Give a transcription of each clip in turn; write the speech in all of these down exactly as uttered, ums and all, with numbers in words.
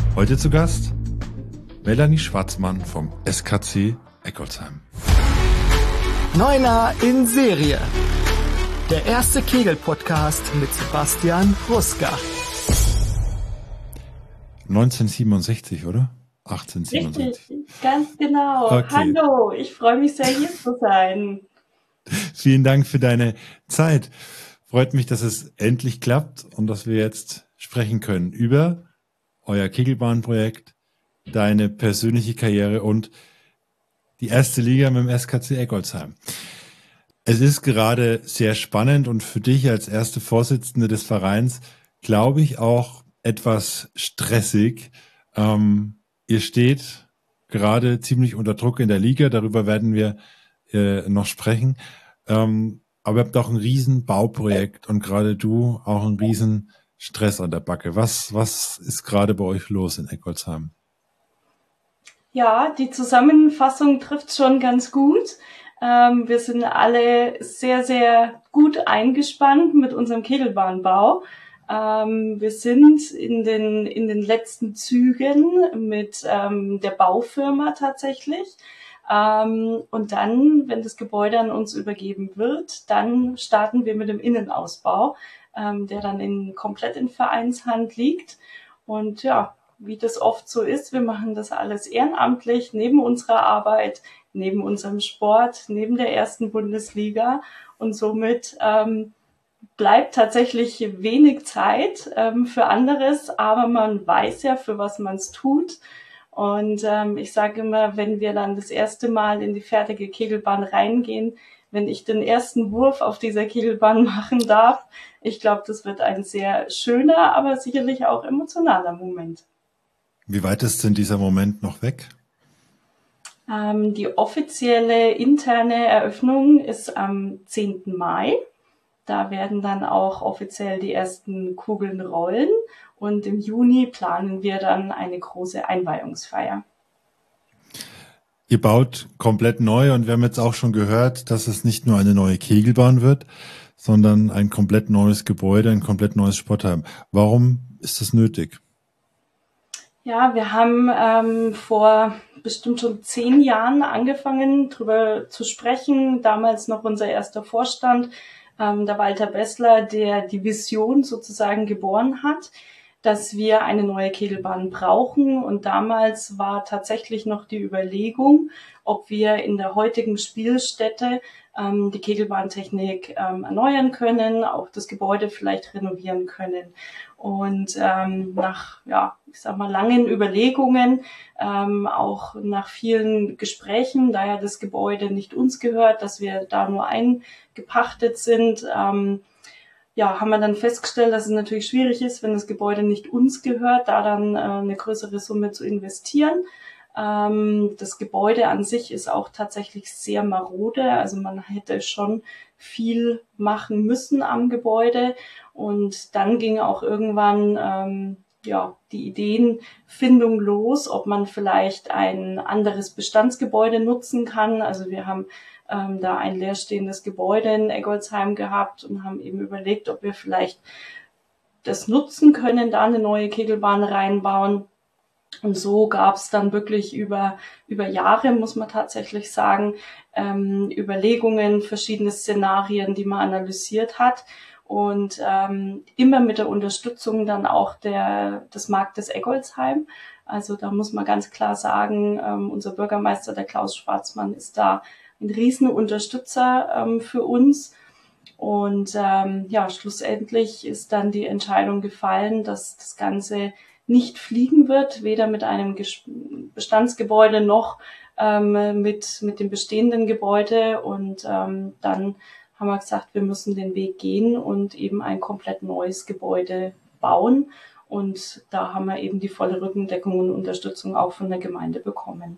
Heute zu Gast Melanie Schwarzmann vom S K C Eggolsheim. Neuner in Serie. Der erste Kegel-Podcast mit Sebastian Ruska. neunzehnhundertsiebenundsechzig, oder? achtzehnhundertsiebenundsechzig. Richtig, ganz genau. Okay. Hallo, ich freue mich sehr, hier zu sein. Vielen Dank für deine Zeit. Freut mich, dass es endlich klappt und dass wir jetzt sprechen können über euer Kegelbahnprojekt, deine persönliche Karriere und die erste Liga mit dem S K C Eggolsheim. Es ist gerade sehr spannend und für dich als erste Vorsitzende des Vereins, glaube ich, auch etwas stressig. Ähm, ihr steht gerade ziemlich unter Druck in der Liga, darüber werden wir äh, noch sprechen. Ähm, aber ihr habt auch ein riesen Bauprojekt und gerade du auch einen riesen Stress an der Backe. Was, was ist gerade bei euch los in Eggolsheim? Ja, die Zusammenfassung trifft schon ganz gut. Ähm, wir sind alle sehr, sehr gut eingespannt mit unserem Kegelbahnbau. Ähm, wir sind in den, in den letzten Zügen mit ähm, der Baufirma tatsächlich. Ähm, und dann, wenn das Gebäude an uns übergeben wird, dann starten wir mit dem Innenausbau, ähm, der dann in, komplett in Vereinshand liegt. Und ja, wie das oft so ist, wir machen das alles ehrenamtlich, neben unserer Arbeit, neben unserem Sport, neben der ersten Bundesliga. Und somit ähm, bleibt tatsächlich wenig Zeit ähm, für anderes, aber man weiß ja, für was man es tut. Und ähm, ich sage immer, wenn wir dann das erste Mal in die fertige Kegelbahn reingehen, wenn ich den ersten Wurf auf dieser Kegelbahn machen darf, ich glaube, das wird ein sehr schöner, aber sicherlich auch emotionaler Moment. Wie weit ist denn dieser Moment noch weg? Ähm, die offizielle interne Eröffnung ist am zehnten Mai. Da werden dann auch offiziell die ersten Kugeln rollen. Und im Juni planen wir dann eine große Einweihungsfeier. Ihr baut komplett neu und wir haben jetzt auch schon gehört, dass es nicht nur eine neue Kegelbahn wird, sondern ein komplett neues Gebäude, ein komplett neues Sportheim. Warum ist das nötig? Ja, wir haben ähm, vor bestimmt schon zehn Jahren angefangen, darüber zu sprechen. Damals noch unser erster Vorstand, ähm, der Walter Bessler, der die Vision sozusagen geboren hat, dass wir eine neue Kegelbahn brauchen. Und damals war tatsächlich noch die Überlegung, ob wir in der heutigen Spielstätte ähm, die Kegelbahntechnik ähm, erneuern können, auch das Gebäude vielleicht renovieren können. Und ähm, nach, ja, ich sag mal, langen Überlegungen, ähm, auch nach vielen Gesprächen, da ja das Gebäude nicht uns gehört, dass wir da nur eingepachtet sind, ähm, ja, haben wir dann festgestellt, dass es natürlich schwierig ist, wenn das Gebäude nicht uns gehört, da dann äh, eine größere Summe zu investieren. Ähm, das Gebäude an sich ist auch tatsächlich sehr marode, also man hätte schon viel machen müssen am Gebäude. Und dann ging auch irgendwann ähm, ja die Ideenfindung los, ob man vielleicht ein anderes Bestandsgebäude nutzen kann. Also wir haben ähm, da ein leerstehendes Gebäude in Eggolsheim gehabt und haben eben überlegt, ob wir vielleicht das nutzen können, da eine neue Kegelbahn reinbauen. Und so gab es dann wirklich über über Jahre, muss man tatsächlich sagen, ähm, Überlegungen, verschiedene Szenarien, die man analysiert hat. Und ähm, immer mit der Unterstützung dann auch der des Marktes Eggolsheim. Also da muss man ganz klar sagen, ähm, unser Bürgermeister, der Klaus Schwarzmann, ist da ein riesen Unterstützer ähm, für uns. Und ähm, ja, schlussendlich ist dann die Entscheidung gefallen, dass das Ganze nicht fliegen wird, weder mit einem Bestandsgebäude noch ähm, mit mit dem bestehenden Gebäude. Und ähm, dann haben wir gesagt, wir müssen den Weg gehen und eben ein komplett neues Gebäude bauen. Und da haben wir eben die volle Rückendeckung und Unterstützung auch von der Gemeinde bekommen.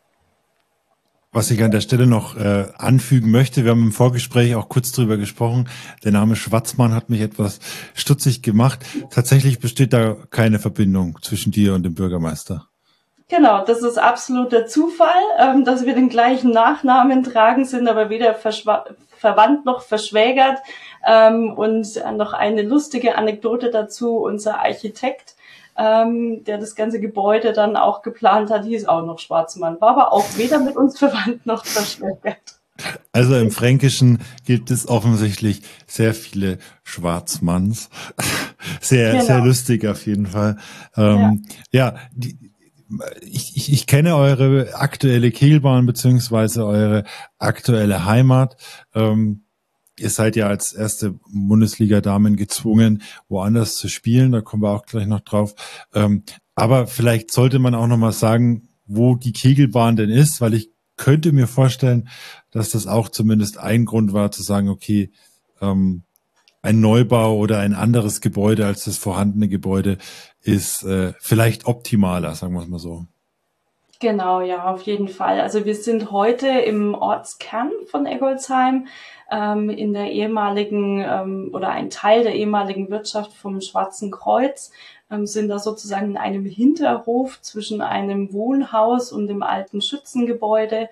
Was ich an der Stelle noch äh, anfügen möchte, wir haben im Vorgespräch auch kurz drüber gesprochen, der Name Schwarzmann hat mich etwas stutzig gemacht. Tatsächlich besteht da keine Verbindung zwischen dir und dem Bürgermeister. Genau, das ist absoluter Zufall, ähm, dass wir den gleichen Nachnamen tragen, sind aber weder verwandt noch verschwägert. Ähm, und noch eine lustige Anekdote dazu, unser Architekt ähm, der das ganze Gebäude dann auch geplant hat, hieß auch noch Schwarzmann. War aber auch weder mit uns verwandt noch verschwägert. Also im Fränkischen gibt es offensichtlich sehr viele Schwarzmanns. Sehr, Genau. sehr lustig auf jeden Fall. Ähm, ja, ja die, ich, ich, ich kenne eure aktuelle Kegelbahn beziehungsweise eure aktuelle Heimat. Ähm, ihr seid ja als erste Bundesliga-Damen gezwungen, woanders zu spielen. Da kommen wir auch gleich noch drauf. Ähm, aber vielleicht sollte man auch noch mal sagen, wo die Kegelbahn denn ist, weil ich könnte mir vorstellen, dass das auch zumindest ein Grund war, zu sagen, okay, ähm, ein Neubau oder ein anderes Gebäude als das vorhandene Gebäude ist äh, vielleicht optimaler, sagen wir es mal so. Genau, ja, auf jeden Fall. Also wir sind heute im Ortskern von Eggolsheim, ähm, in der ehemaligen ähm, oder ein Teil der ehemaligen Wirtschaft vom Schwarzen Kreuz, ähm, sind da sozusagen in einem Hinterhof zwischen einem Wohnhaus und dem alten Schützengebäude.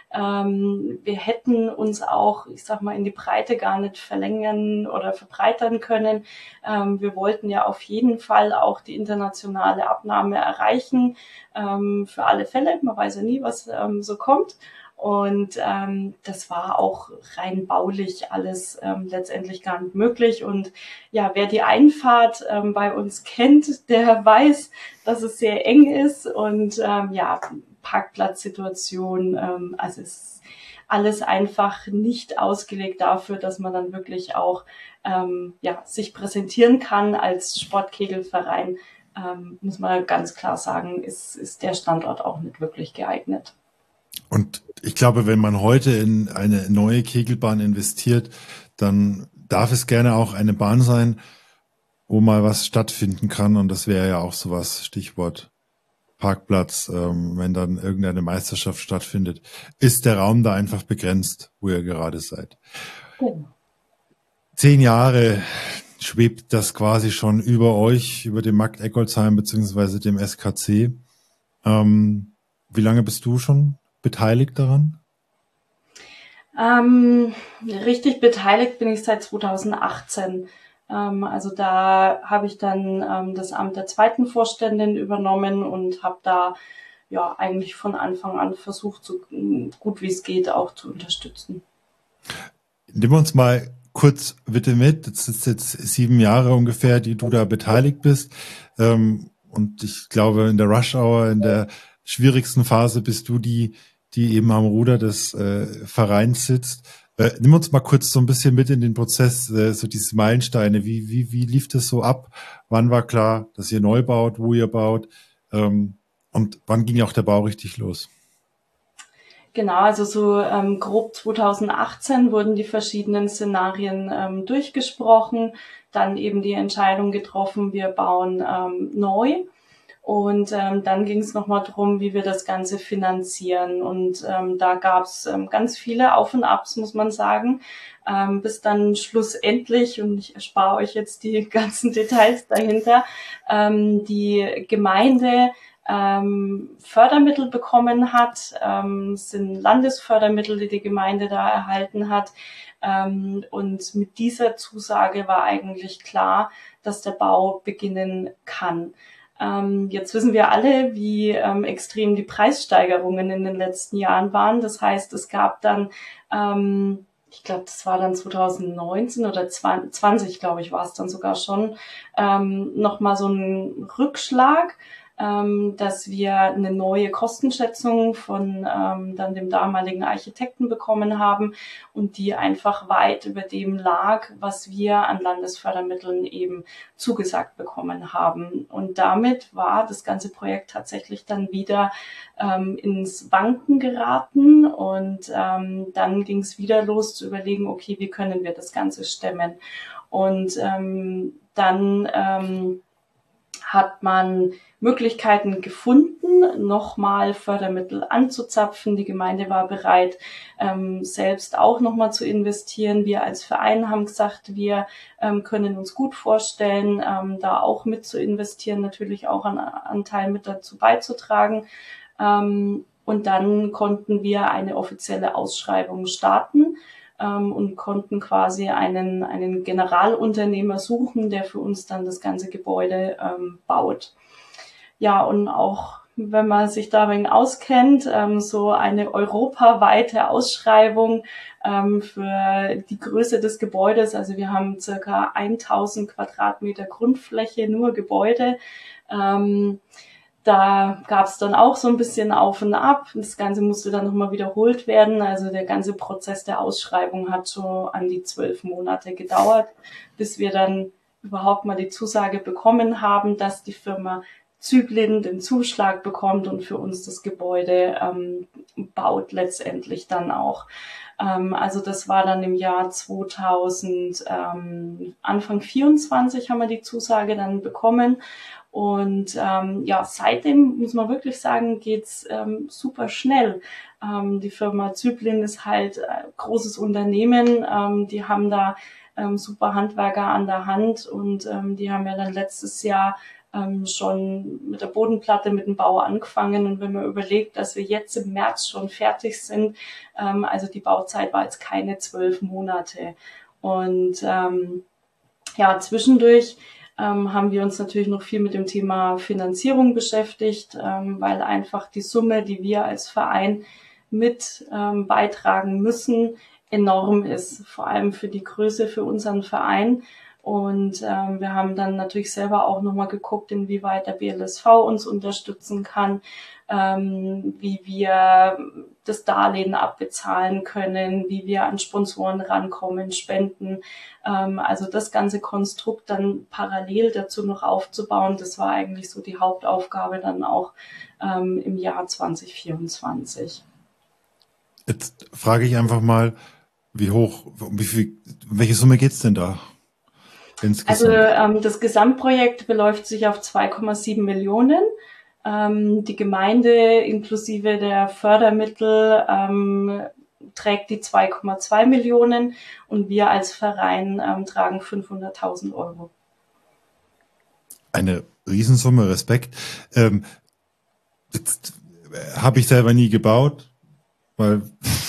Ähm, wir hätten uns auch, ich sag mal, in die Breite gar nicht verlängern oder verbreitern können. Ähm, wir wollten ja auf jeden Fall auch die internationale Abnahme erreichen. Ähm, für alle Fälle, man weiß ja nie, was ähm, so kommt. Und ähm, das war auch rein baulich alles ähm, letztendlich gar nicht möglich. Und ja, wer die Einfahrt ähm, bei uns kennt, der weiß, dass es sehr eng ist. Und ähm, ja, Parkplatzsituation, ähm, also es ist alles einfach nicht ausgelegt dafür, dass man dann wirklich auch ähm, ja, sich präsentieren kann als Sportkegelverein. Ähm, muss man ganz klar sagen, ist, ist der Standort auch nicht wirklich geeignet. Und ich glaube, wenn man heute in eine neue Kegelbahn investiert, dann darf es gerne auch eine Bahn sein, wo mal was stattfinden kann. Und das wäre ja auch sowas, Stichwort Parkplatz, ähm, wenn dann irgendeine Meisterschaft stattfindet, ist der Raum da einfach begrenzt, wo ihr gerade seid. Genau. Zehn Jahre schwebt das quasi schon über euch, über dem Markt Eggolsheim beziehungsweise dem S K C. Ähm, wie lange bist du schon beteiligt daran? Ähm, richtig beteiligt bin ich seit zweitausendachtzehn. Ähm, also da habe ich dann ähm, das Amt der zweiten Vorständin übernommen und habe da ja eigentlich von Anfang an versucht, so gut wie es geht auch zu unterstützen. Nimm uns mal kurz bitte mit. Das ist jetzt sieben Jahre ungefähr, die du da beteiligt bist. Ähm, und ich glaube, in der Rush Hour, in der schwierigsten Phase bist du die, die eben am Ruder des äh, Vereins sitzt. Äh, nimm uns mal kurz so ein bisschen mit in den Prozess, äh, so diese Meilensteine. Wie, wie, wie lief das so ab? Wann war klar, dass ihr neu baut, wo ihr baut? Ähm, und wann ging auch der Bau richtig los? Genau, also so ähm, grob zweitausendachtzehn wurden die verschiedenen Szenarien ähm, durchgesprochen, dann eben die Entscheidung getroffen, wir bauen ähm, neu. Und ähm, dann ging es nochmal drum, wie wir das Ganze finanzieren. Und ähm, da gab es ähm, ganz viele Auf und Abs, muss man sagen, ähm, bis dann schlussendlich, und ich erspare euch jetzt die ganzen Details dahinter, ähm, die Gemeinde ähm, Fördermittel bekommen hat, ähm, sind Landesfördermittel, die die Gemeinde da erhalten hat. Ähm, und mit dieser Zusage war eigentlich klar, dass der Bau beginnen kann. Ähm, jetzt wissen wir alle, wie ähm, extrem die Preissteigerungen in den letzten Jahren waren. Das heißt, es gab dann, ähm, ich glaube, das war dann zweitausendneunzehn oder zwanzig, glaube ich, war es dann sogar schon, ähm, nochmal so einen Rückschlag, ähm, dass wir eine neue Kostenschätzung von ähm, dann dem damaligen Architekten bekommen haben und die einfach weit über dem lag, was wir an Landesfördermitteln eben zugesagt bekommen haben. Und damit war das ganze Projekt tatsächlich dann wieder ähm, ins Wanken geraten und ähm, dann ging es wieder los zu überlegen, okay, wie können wir das Ganze stemmen? Und ähm, dann ähm, hat man Möglichkeiten gefunden, nochmal Fördermittel anzuzapfen. Die Gemeinde war bereit, ähm, selbst auch nochmal zu investieren. Wir als Verein haben gesagt, wir ähm, können uns gut vorstellen, ähm, da auch mit zu investieren, natürlich auch einen Anteil mit dazu beizutragen. Ähm, und dann konnten wir eine offizielle Ausschreibung starten und konnten quasi einen, einen Generalunternehmer suchen, der für uns dann das ganze Gebäude ähm, baut. Ja, und auch wenn man sich da ein wenig auskennt, ähm, so eine europaweite Ausschreibung ähm, für die Größe des Gebäudes. Also wir haben circa tausend Quadratmeter Grundfläche, nur Gebäude. Ähm, da gab es dann auch so ein bisschen auf und ab. Das Ganze musste dann nochmal wiederholt werden. Also der ganze Prozess der Ausschreibung hat so an die zwölf Monate gedauert, bis wir dann überhaupt mal die Zusage bekommen haben, dass die Firma Züblin den Zuschlag bekommt und für uns das Gebäude ähm, baut letztendlich dann auch. Ähm, also das war dann im Jahr zweitausend, ähm, Anfang vierundzwanzig haben wir die Zusage dann bekommen. Und ähm, ja, seitdem muss man wirklich sagen, geht's ähm, super schnell. Ähm, die Firma Züblin ist halt ein großes Unternehmen. Ähm, die haben da ähm, super Handwerker an der Hand und ähm, die haben ja dann letztes Jahr ähm, schon mit der Bodenplatte, mit dem Bau angefangen. Und wenn man überlegt, dass wir jetzt im März schon fertig sind, ähm, also die Bauzeit war jetzt keine zwölf Monate. Und ähm, ja, zwischendurch ähm, haben wir uns natürlich noch viel mit dem Thema Finanzierung beschäftigt, ähm, weil einfach die Summe, die wir als Verein mit ähm, beitragen müssen, enorm ist, vor allem für die Größe für unseren Verein. Und ähm, wir haben dann natürlich selber auch nochmal geguckt, inwieweit der B L S V uns unterstützen kann, ähm, wie wir das Darlehen abbezahlen können, wie wir an Sponsoren rankommen, Spenden. Ähm, also das ganze Konstrukt dann parallel dazu noch aufzubauen, das war eigentlich so die Hauptaufgabe dann auch ähm, im Jahr zwanzig vierundzwanzig. Jetzt frage ich einfach mal, wie hoch, um wie viel, um welche Summe geht's denn da? Insgesamt? Also ähm, das Gesamtprojekt beläuft sich auf zwei Komma sieben Millionen. Ähm, die Gemeinde inklusive der Fördermittel ähm, trägt die zwei Komma zwei Millionen und wir als Verein ähm, tragen fünfhunderttausend Euro. Eine Riesensumme, Respekt. Ähm, jetzt habe ich selber nie gebaut, weil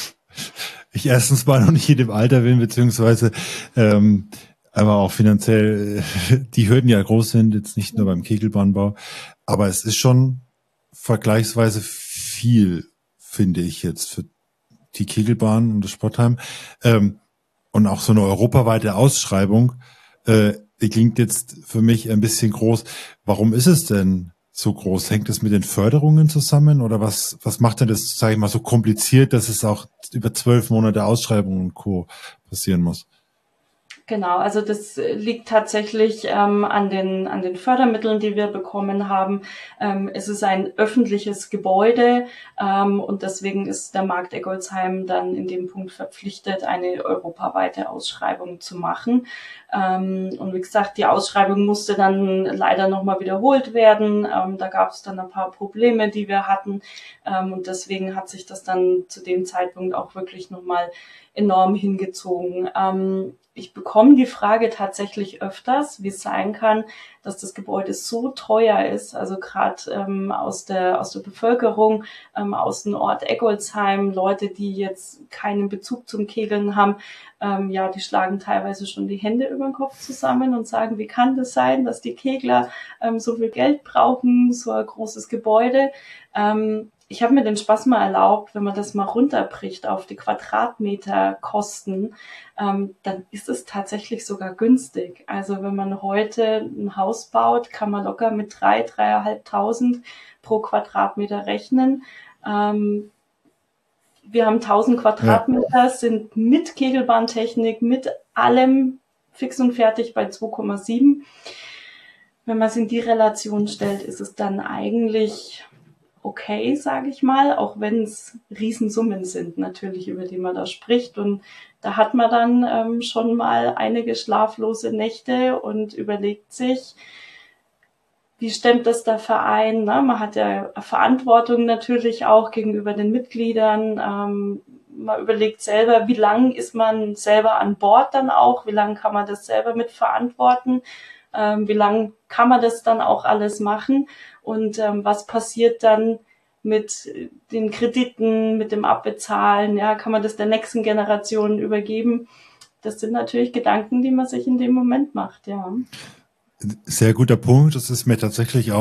ich erstens mal noch nicht in dem Alter bin, beziehungsweise ähm, aber auch finanziell die Hürden ja groß sind, jetzt nicht nur beim Kegelbahnbau. Aber es ist schon vergleichsweise viel, finde ich jetzt, für die Kegelbahn und das Sportheim. Ähm, und auch so eine europaweite Ausschreibung äh, die klingt jetzt für mich ein bisschen groß. Warum ist es denn so groß? Hängt es mit den Förderungen zusammen oder was, was macht denn das, sage ich mal, so kompliziert, dass es auch über zwölf Monate Ausschreibung und Co. passieren muss? Genau, also das liegt tatsächlich ähm, an den an den Fördermitteln, die wir bekommen haben. Ähm, es ist ein öffentliches Gebäude ähm, und deswegen ist der Markt Eggolsheim dann in dem Punkt verpflichtet, eine europaweite Ausschreibung zu machen. Ähm, und wie gesagt, die Ausschreibung musste dann leider nochmal wiederholt werden. Ähm, da gab es dann ein paar Probleme, die wir hatten ähm, und deswegen hat sich das dann zu dem Zeitpunkt auch wirklich nochmal enorm hingezogen. Ähm, ich bekomme die Frage tatsächlich öfters, wie es sein kann, dass das Gebäude so teuer ist. Also gerade ähm, aus der aus der Bevölkerung, ähm, aus dem Ort Eggolsheim, Leute, die jetzt keinen Bezug zum Kegeln haben, ähm, ja, die schlagen teilweise schon die Hände über den Kopf zusammen und sagen, wie kann das sein, dass die Kegler ähm, so viel Geld brauchen, so ein großes Gebäude. Ähm, Ich habe mir den Spaß mal erlaubt, wenn man das mal runterbricht auf die Quadratmeterkosten, ähm, dann ist es tatsächlich sogar günstig. Also wenn man heute ein Haus baut, kann man locker mit drei, dreieinhalbtausend pro Quadratmeter rechnen. Ähm, wir haben tausend Quadratmeter, ja. Sind mit Kegelbahntechnik, mit allem fix und fertig bei zwei Komma sieben. Wenn man es in die Relation stellt, ist es dann eigentlich okay, sage ich mal, auch wenn es Riesensummen sind natürlich, über die man da spricht. Und da hat man dann ähm, schon mal einige schlaflose Nächte und überlegt sich, wie stemmt das der Verein? Ne? Man hat ja Verantwortung natürlich auch gegenüber den Mitgliedern. Ähm, man überlegt selber, wie lang ist man selber an Bord dann auch? Wie lange kann man das selber mit verantworten? Ähm, wie lange kann man das dann auch alles machen? Und ähm, was passiert dann mit den Krediten, mit dem Abbezahlen? Ja, kann man das der nächsten Generation übergeben? Das sind natürlich Gedanken, die man sich in dem Moment macht, ja. Sehr guter Punkt. Das ist mir tatsächlich auch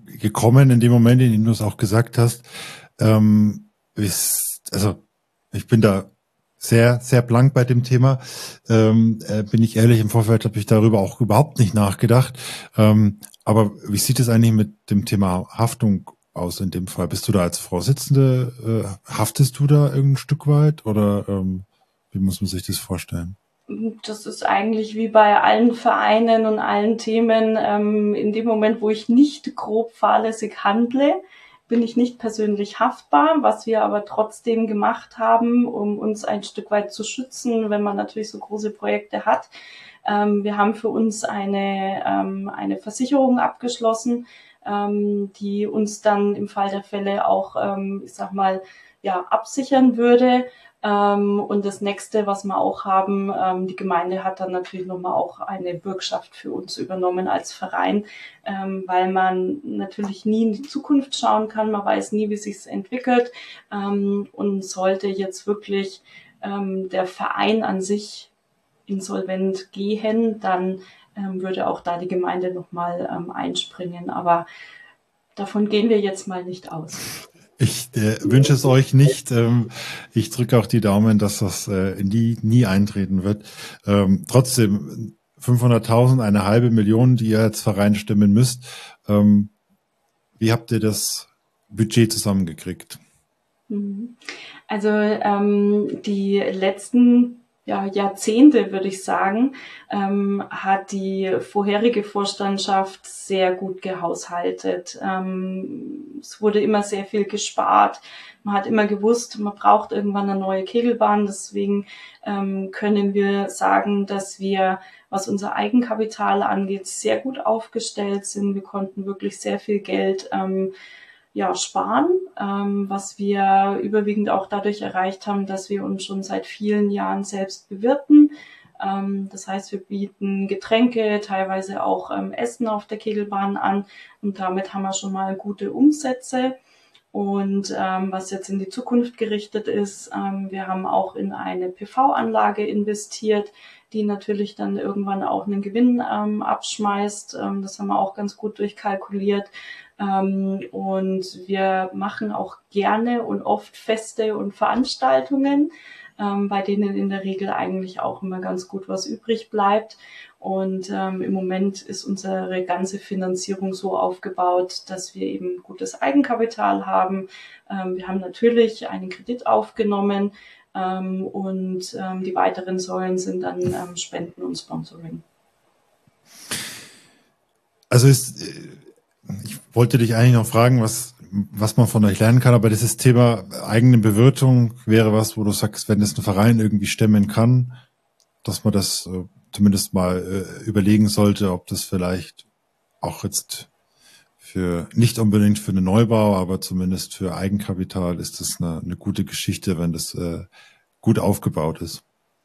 gekommen in dem Moment, in dem du es auch gesagt hast. Ähm, ist, also ich bin da sehr, sehr blank bei dem Thema. Ähm, äh, bin ich ehrlich, im Vorfeld habe ich darüber auch überhaupt nicht nachgedacht. Ähm, aber wie sieht es eigentlich mit dem Thema Haftung aus in dem Fall? Bist du da als Vorsitzende, äh, haftest du da irgendein Stück weit oder ähm, wie muss man sich das vorstellen? Das ist eigentlich wie bei allen Vereinen und allen Themen. Ähm, in dem Moment, wo ich nicht grob fahrlässig handle, bin ich nicht persönlich haftbar, was wir aber trotzdem gemacht haben, um uns ein Stück weit zu schützen, wenn man natürlich so große Projekte hat. Ähm, wir haben für uns eine, ähm, eine Versicherung abgeschlossen, ähm, die uns dann im Fall der Fälle auch, ähm, ich sag mal, ja, absichern würde. Ähm, und das nächste, was wir auch haben, ähm, die Gemeinde hat dann natürlich nochmal auch eine Bürgschaft für uns übernommen als Verein, ähm, weil man natürlich nie in die Zukunft schauen kann. Man weiß nie, wie sich's entwickelt. Ähm, und sollte jetzt wirklich ähm, der Verein an sich insolvent gehen, dann ähm, würde auch da die Gemeinde nochmal ähm, einspringen. Aber davon gehen wir jetzt mal nicht aus. Ich äh, wünsche es euch nicht. Ähm, ich drücke auch die Daumen, dass das äh, nie, nie eintreten wird. Ähm, trotzdem, fünfhunderttausend, eine halbe Million, die ihr als Verein stimmen müsst. Ähm, wie habt ihr das Budget zusammengekriegt? Also ähm, die letzten ja, Jahrzehnte, würde ich sagen, ähm, hat die vorherige Vorstandschaft sehr gut gehaushaltet. Ähm, es wurde immer sehr viel gespart. Man hat immer gewusst, man braucht irgendwann eine neue Kegelbahn. Deswegen ähm, können wir sagen, dass wir, was unser Eigenkapital angeht, sehr gut aufgestellt sind. Wir konnten wirklich sehr viel Geld ähm, ja, sparen, ähm, was wir überwiegend auch dadurch erreicht haben, dass wir uns schon seit vielen Jahren selbst bewirten. Ähm, das heißt, wir bieten Getränke, teilweise auch ähm, Essen auf der Kegelbahn an und damit haben wir schon mal gute Umsätze. Und ähm, was jetzt in die Zukunft gerichtet ist, ähm, wir haben auch in eine P V-Anlage investiert, die natürlich dann irgendwann auch einen Gewinn ähm, abschmeißt. Ähm, das haben wir auch ganz gut durchkalkuliert. Ähm, und wir machen auch gerne und oft Feste und Veranstaltungen, ähm, bei denen in der Regel eigentlich auch immer ganz gut was übrig bleibt. Und ähm, im Moment ist unsere ganze Finanzierung so aufgebaut, dass wir eben gutes Eigenkapital haben. Ähm, wir haben natürlich einen Kredit aufgenommen ähm, und ähm, die weiteren Säulen sind dann ähm, Spenden und Sponsoring. Also ist, ich wollte dich eigentlich noch fragen, was, was man von euch lernen kann, aber dieses Thema eigene Bewirtung wäre was, wo du sagst, wenn das ein Verein irgendwie stemmen kann, dass man das äh, zumindest mal äh, überlegen sollte, ob das vielleicht auch jetzt für, nicht unbedingt für einen Neubau, aber zumindest für Eigenkapital ist das eine, eine gute Geschichte, wenn das äh, gut aufgebaut ist.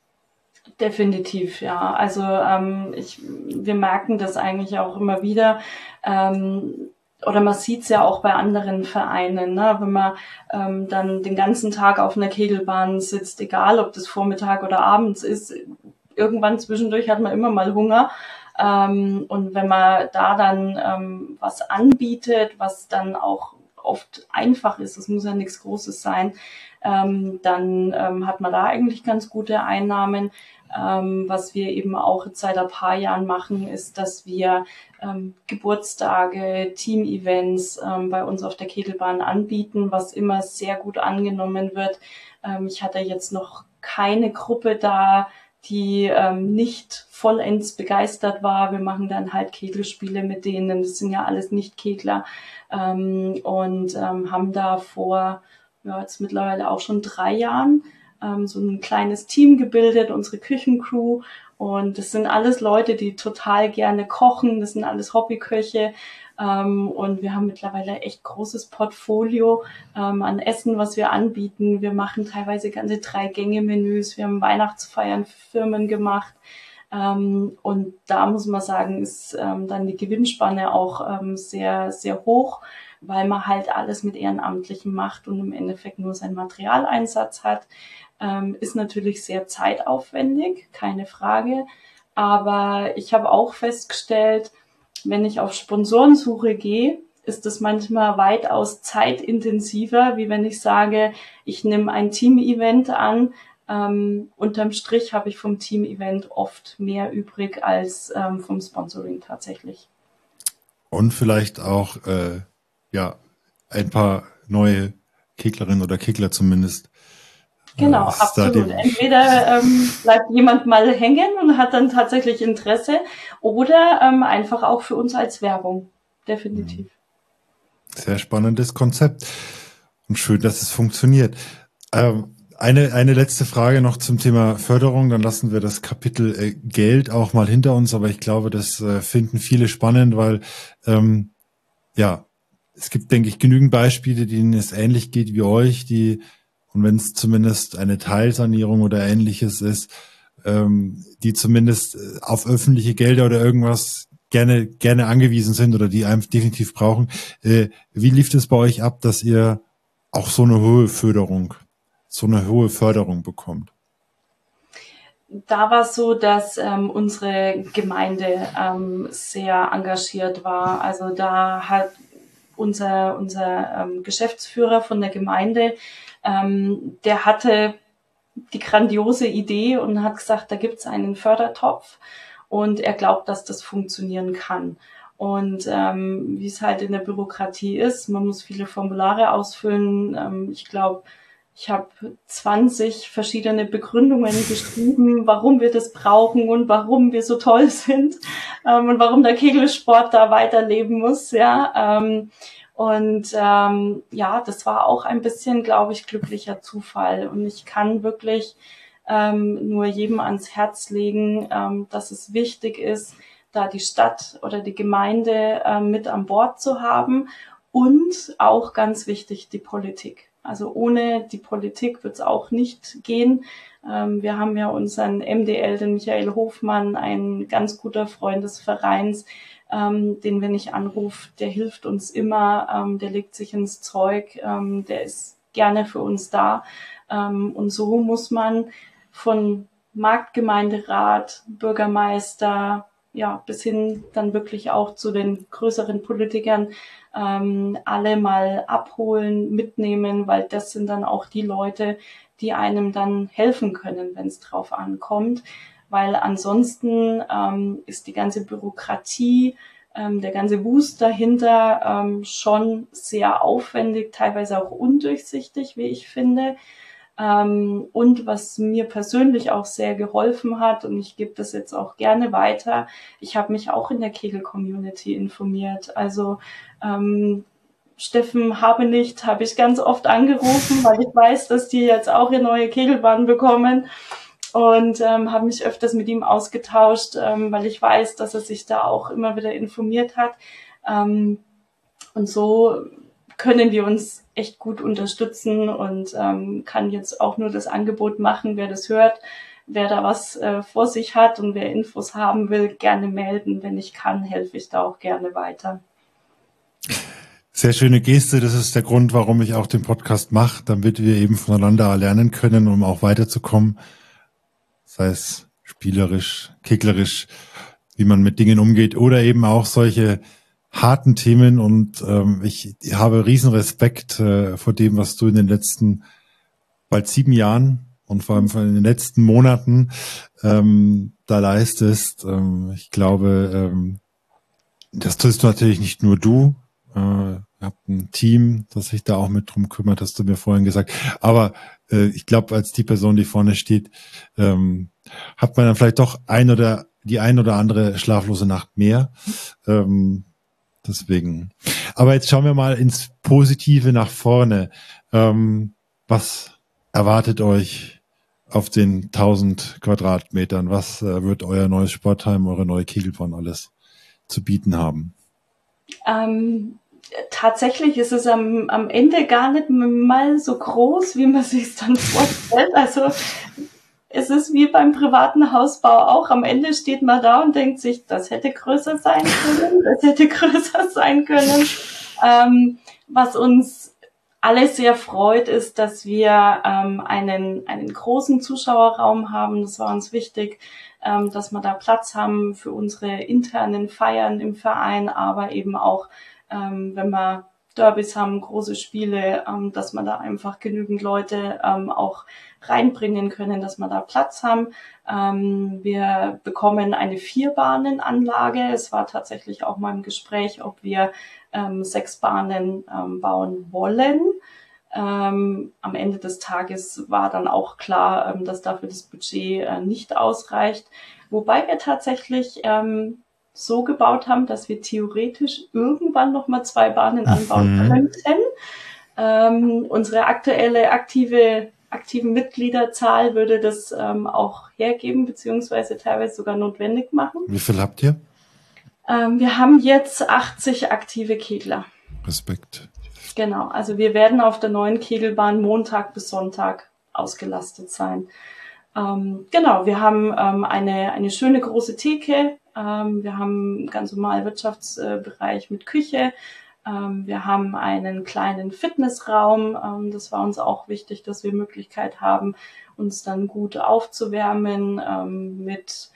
Definitiv, ja. Also ähm, ich, wir merken das eigentlich auch immer wieder. Ähm, oder man sieht es ja auch bei anderen Vereinen, ne? Wenn man ähm, dann den ganzen Tag auf einer Kegelbahn sitzt, egal ob das Vormittag oder abends ist, irgendwann zwischendurch hat man immer mal Hunger. Ähm, und wenn man da dann ähm, was anbietet, was dann auch oft einfach ist, es muss ja nichts Großes sein, ähm, dann ähm, hat man da eigentlich ganz gute Einnahmen. Ähm, was wir eben auch jetzt seit ein paar Jahren machen, ist, dass wir ähm, Geburtstage, Team-Events ähm, bei uns auf der Kegelbahn anbieten, was immer sehr gut angenommen wird. Ähm, ich hatte jetzt noch keine Gruppe da, die ähm, nicht vollends begeistert war. Wir machen dann halt Kegelspiele mit denen. Das sind ja alles Nicht-Kegler ähm, und ähm, haben da vor ja, jetzt mittlerweile auch schon drei Jahren ähm, so ein kleines Team gebildet, unsere Küchencrew. Und das sind alles Leute, die total gerne kochen. Das sind alles Hobbyköche. Ähm, und wir haben mittlerweile echt großes Portfolio ähm, an Essen, was wir anbieten. Wir machen teilweise ganze Drei-Gänge-Menüs. Wir haben Weihnachtsfeiern für Firmen gemacht. Ähm, und da muss man sagen, ist ähm, dann die Gewinnspanne auch ähm, sehr, sehr hoch, weil man halt alles mit Ehrenamtlichen macht und im Endeffekt nur seinen Materialeinsatz hat. Ähm, ist natürlich sehr zeitaufwendig, keine Frage. Aber ich habe auch festgestellt, wenn ich auf Sponsorensuche gehe, ist es manchmal weitaus zeitintensiver, wie wenn ich sage, ich nehme ein Team-Event an. Ähm, unterm Strich habe ich vom Team-Event oft mehr übrig als ähm, vom Sponsoring tatsächlich. Und vielleicht auch äh, ja ein paar neue Keglerinnen oder Kegler zumindest. Genau, äh, absolut. Entweder ähm, bleibt jemand mal hängen und hat dann tatsächlich Interesse oder ähm, einfach auch für uns als Werbung. Definitiv. Sehr spannendes Konzept und schön, dass es funktioniert. Ähm, eine, eine letzte Frage noch zum Thema Förderung, dann lassen wir das Kapitel äh, Geld auch mal hinter uns, aber ich glaube, das äh, finden viele spannend, weil ähm, ja, es gibt, denke ich, genügend Beispiele, denen es ähnlich geht wie euch, die, und wenn es zumindest eine Teilsanierung oder ähnliches ist, ähm, die zumindest äh, auf öffentliche Gelder oder irgendwas gerne gerne angewiesen sind oder die einem definitiv brauchen. Äh, wie lief es bei euch ab, dass ihr auch so eine hohe Förderung, so eine hohe Förderung bekommt? Da war es so, dass ähm, unsere Gemeinde ähm, sehr engagiert war. Also da hat unser unser ähm, Geschäftsführer von der Gemeinde, ähm, der hatte die grandiose Idee und hat gesagt, da gibt's einen Fördertopf und er glaubt, dass das funktionieren kann. Und ähm, wie es halt in der Bürokratie ist, man muss viele Formulare ausfüllen. Ähm, ich glaube, ich habe zwanzig verschiedene Begründungen geschrieben, warum wir das brauchen und warum wir so toll sind ähm, und warum der Kegelsport da weiterleben muss. Ja. Ähm, und ähm, ja, das war auch ein bisschen, glaube ich, glücklicher Zufall. Und ich kann wirklich ähm, nur jedem ans Herz legen, ähm, dass es wichtig ist, da die Stadt oder die Gemeinde äh, mit an Bord zu haben und auch ganz wichtig die Politik. Also ohne die Politik wird es auch nicht gehen. Ähm, wir haben ja unseren M D L, den Michael Hofmann, ein ganz guter Freund des Vereins, ähm, den wenn ich anrufe, der hilft uns immer, ähm, der legt sich ins Zeug, ähm, der ist gerne für uns da. Ähm, und so muss man von Marktgemeinderat, Bürgermeister, ja, bis hin dann wirklich auch zu den größeren Politikern ähm, alle mal abholen, mitnehmen, weil das sind dann auch die Leute, die einem dann helfen können, wenn es drauf ankommt. Weil ansonsten ähm, ist die ganze Bürokratie, ähm, der ganze Wust dahinter ähm, schon sehr aufwendig, teilweise auch undurchsichtig, wie ich finde. Ähm, und was mir persönlich auch sehr geholfen hat, und ich gebe das jetzt auch gerne weiter, ich habe mich auch in der Kegel-Community informiert. Also ähm, Steffen Habenicht habe ich ganz oft angerufen, weil ich weiß, dass die jetzt auch ihre neue Kegelbahn bekommen und ähm, habe mich öfters mit ihm ausgetauscht, ähm, weil ich weiß, dass er sich da auch immer wieder informiert hat. Ähm, und so können wir uns echt gut unterstützen und ähm, kann jetzt auch nur das Angebot machen, wer das hört, wer da was äh, vor sich hat und wer Infos haben will, gerne melden. Wenn ich kann, helfe ich da auch gerne weiter. Sehr schöne Geste, das ist der Grund, warum ich auch den Podcast mache, damit wir eben voneinander lernen können, um auch weiterzukommen. Sei es spielerisch, keglerisch, wie man mit Dingen umgeht oder eben auch solche harten Themen und ähm, ich habe riesen Respekt äh, vor dem, was du in den letzten bald sieben Jahren und vor allem in den letzten Monaten ähm, da leistest. Ähm, ich glaube, ähm, das tust du natürlich nicht nur du. Äh, ihr habt ein Team, das sich da auch mit drum kümmert, hast du mir vorhin gesagt. Aber äh, ich glaube, als die Person, die vorne steht, ähm, hat man dann vielleicht doch ein oder die ein oder andere schlaflose Nacht mehr. Ähm, Deswegen. Aber jetzt schauen wir mal ins Positive nach vorne. Ähm, was erwartet euch auf den tausend Quadratmetern? Was äh, wird euer neues Sportheim, eure neue Kegelbahn alles zu bieten haben? Ähm, tatsächlich ist es am, am Ende gar nicht mal so groß, wie man sich es dann vorstellt. Also es ist wie beim privaten Hausbau auch. Am Ende steht man da und denkt sich, das hätte größer sein können, das hätte größer sein können. Ähm, was uns alle sehr freut, ist, dass wir ähm, einen, einen großen Zuschauerraum haben. Das war uns wichtig, ähm, dass wir da Platz haben für unsere internen Feiern im Verein, aber eben auch ähm, wenn wir Derbys haben, große Spiele, ähm, dass man da einfach genügend Leute ähm, auch reinbringen können, dass wir da Platz haben. Ähm, wir bekommen eine Vierbahnenanlage. Es war tatsächlich auch mal im Gespräch, ob wir ähm, sechs Bahnen ähm, bauen wollen. Ähm, am Ende des Tages war dann auch klar, ähm, dass dafür das Budget äh, nicht ausreicht. Wobei wir tatsächlich ähm, so gebaut haben, dass wir theoretisch irgendwann noch mal zwei Bahnen anbauen Mhm. könnten. Ähm, unsere aktuelle aktive aktiven Mitgliederzahl würde das ähm, auch hergeben, beziehungsweise teilweise sogar notwendig machen. Wie viel habt ihr? Ähm, wir haben jetzt achtzig aktive Kegler. Respekt. Genau, also wir werden auf der neuen Kegelbahn Montag bis Sonntag ausgelastet sein. Ähm, genau, wir haben ähm, eine, eine schöne große Theke. Ähm, wir haben einen ganz normalen Wirtschaftsbereich mit Küche. Ähm, wir haben einen kleinen Fitnessraum. Ähm, das war uns auch wichtig, dass wir Möglichkeit haben, uns dann gut aufzuwärmen ähm, mit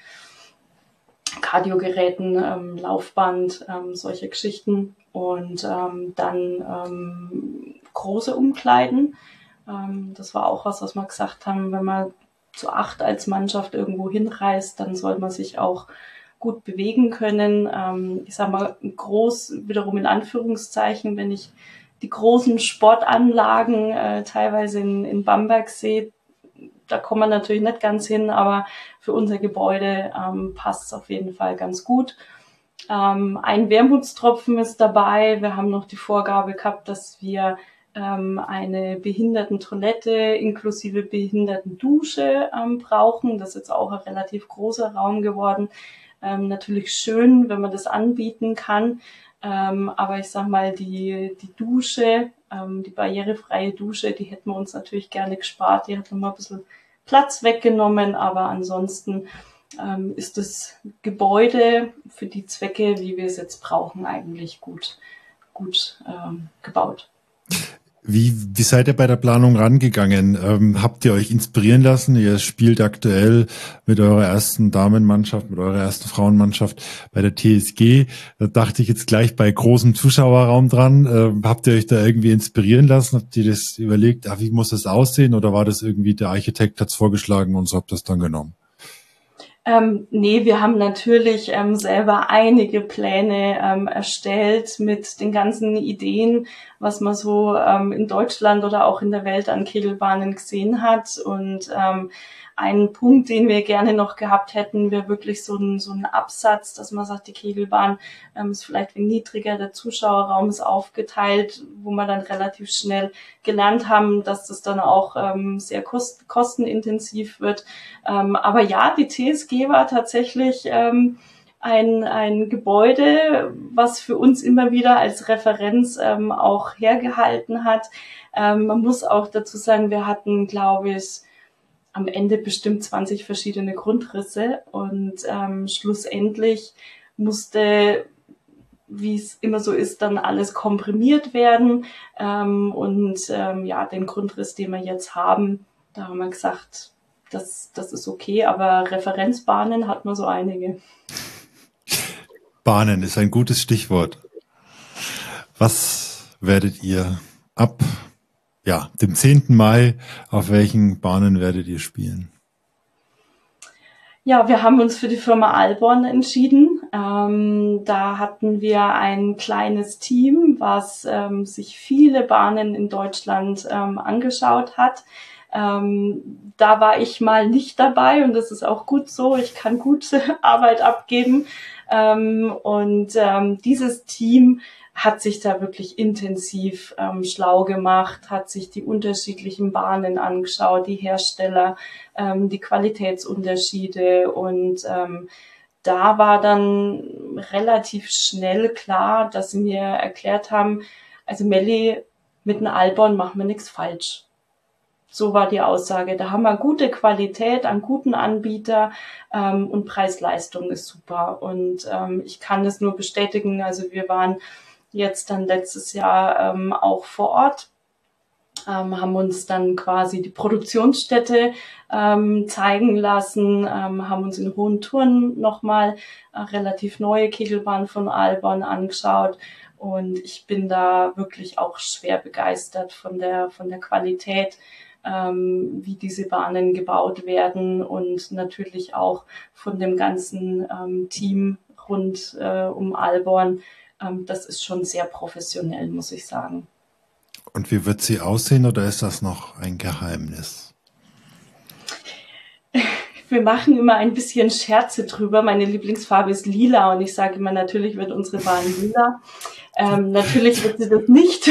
Kardiogeräten, ähm, Laufband, ähm, solche Geschichten. Und ähm, dann ähm, große Umkleiden. Ähm, das war auch was, was wir gesagt haben, wenn man zu acht als Mannschaft irgendwo hinreist, dann soll man sich auch gut bewegen können. Ähm, ich sage mal, groß, wiederum in Anführungszeichen, wenn ich die großen Sportanlagen äh, teilweise in, in Bamberg sehe, da kommt man natürlich nicht ganz hin, aber für unser Gebäude ähm, passt es auf jeden Fall ganz gut. Ähm, ein Wermutstropfen ist dabei. Wir haben noch die Vorgabe gehabt, dass wir ähm, eine Behindertentoilette inklusive Behindertendusche ähm, brauchen. Das ist jetzt auch ein relativ großer Raum geworden. Ähm, natürlich schön, wenn man das anbieten kann. Ähm, aber ich sag mal, die, die Dusche, ähm, die barrierefreie Dusche, die hätten wir uns natürlich gerne gespart. Die hat nochmal ein bisschen Platz weggenommen, aber ansonsten ähm, ist das Gebäude für die Zwecke, wie wir es jetzt brauchen, eigentlich gut, gut ähm, gebaut. Wie, wie seid ihr bei der Planung rangegangen? Ähm, habt ihr euch inspirieren lassen? Ihr spielt aktuell mit eurer ersten Damenmannschaft, mit eurer ersten Frauenmannschaft bei der T S G. Da dachte ich jetzt gleich bei großem Zuschauerraum dran. Ähm, habt ihr euch da irgendwie inspirieren lassen? Habt ihr das überlegt, ah, wie muss das aussehen? Oder war das irgendwie, der Architekt hat's vorgeschlagen und so habt ihr das dann genommen? Ähm, nee, wir haben natürlich ähm, selber einige Pläne ähm, erstellt mit den ganzen Ideen, was man so ähm, in Deutschland oder auch in der Welt an Kegelbahnen gesehen hat. Und ähm, ein Punkt, den wir gerne noch gehabt hätten, wäre wirklich so ein, so ein Absatz, dass man sagt, die Kegelbahn ähm, ist vielleicht ein niedriger, der Zuschauerraum ist aufgeteilt, wo wir dann relativ schnell gelernt haben, dass das dann auch ähm, sehr kost kostenintensiv wird. Ähm, aber ja, die T S G war tatsächlich ähm, ein, ein Gebäude, was für uns immer wieder als Referenz ähm, auch hergehalten hat. Ähm, man muss auch dazu sagen, wir hatten, glaube ich, am Ende bestimmt zwanzig verschiedene Grundrisse und ähm, schlussendlich musste, wie es immer so ist, dann alles komprimiert werden. Ähm, und ähm, ja, den Grundriss, den wir jetzt haben, da haben wir gesagt, das, das ist okay, aber Referenzbahnen hat man so einige. Bahnen ist ein gutes Stichwort. Was werdet ihr ab ja, dem zehnten Mai, auf welchen Bahnen werdet ihr spielen? Ja, wir haben uns für die Firma Alborn entschieden. Ähm, da hatten wir ein kleines Team, was ähm, sich viele Bahnen in Deutschland ähm, angeschaut hat. Ähm, da war ich mal nicht dabei und das ist auch gut so. Ich kann gute Arbeit abgeben. Ähm, und ähm, dieses Team hat sich da wirklich intensiv ähm, schlau gemacht, hat sich die unterschiedlichen Bahnen angeschaut, die Hersteller, ähm, die Qualitätsunterschiede und ähm, da war dann relativ schnell klar, dass sie mir erklärt haben, also Melli, mit einem Alborn machen wir nichts falsch. So war die Aussage. Da haben wir gute Qualität, einen guten Anbieter ähm, und Preis-Leistung ist super. Und ähm, ich kann das nur bestätigen. Also wir waren jetzt dann letztes Jahr ähm, auch vor Ort, ähm, haben uns dann quasi die Produktionsstätte ähm, zeigen lassen, ähm, haben uns in Hohenthurn nochmal äh, relativ neue Kegelbahn von Alborn angeschaut Und ich bin da wirklich auch schwer begeistert von der, von der Qualität, ähm, wie diese Bahnen gebaut werden und natürlich auch von dem ganzen ähm, Team rund äh, um Aalborn. Ähm, das ist schon sehr professionell, muss ich sagen. Und wie wird sie aussehen oder ist das noch ein Geheimnis? Wir machen immer ein bisschen Scherze drüber. Meine Lieblingsfarbe ist lila und ich sage immer, natürlich wird unsere Bahn lila. Ähm, natürlich wird sie das nicht.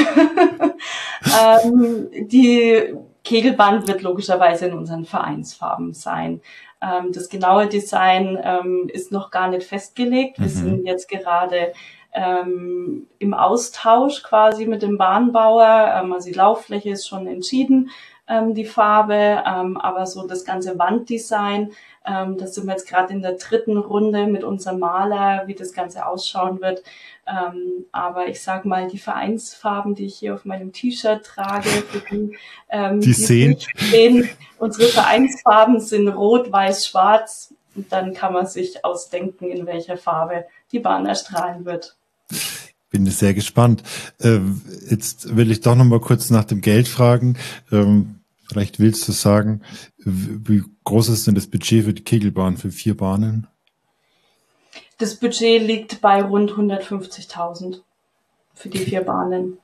ähm, die Kegelbahn wird logischerweise in unseren Vereinsfarben sein. Ähm, das genaue Design ähm, ist noch gar nicht festgelegt. Wir mhm. sind jetzt gerade ähm, im Austausch quasi mit dem Bahnbauer. Ähm, also die Lauffläche ist schon entschieden, ähm, die Farbe, ähm, aber so das ganze Wanddesign, ähm, das sind wir jetzt gerade in der dritten Runde mit unserem Maler, wie das Ganze ausschauen wird. Ähm, aber ich sag mal, die Vereinsfarben, die ich hier auf meinem T-Shirt trage, für die, ähm, die, die sehen. sehen, unsere Vereinsfarben sind rot, weiß, schwarz. Und dann kann man sich ausdenken, in welcher Farbe die Bahn erstrahlen wird. Bin sehr gespannt. Ähm, jetzt will ich doch noch mal kurz nach dem Geld fragen. Ähm, vielleicht willst du sagen, wie groß ist denn das Budget für die Kegelbahn für vier Bahnen? Das Budget liegt bei rund hundertfünfzigtausend für die vier Bahnen.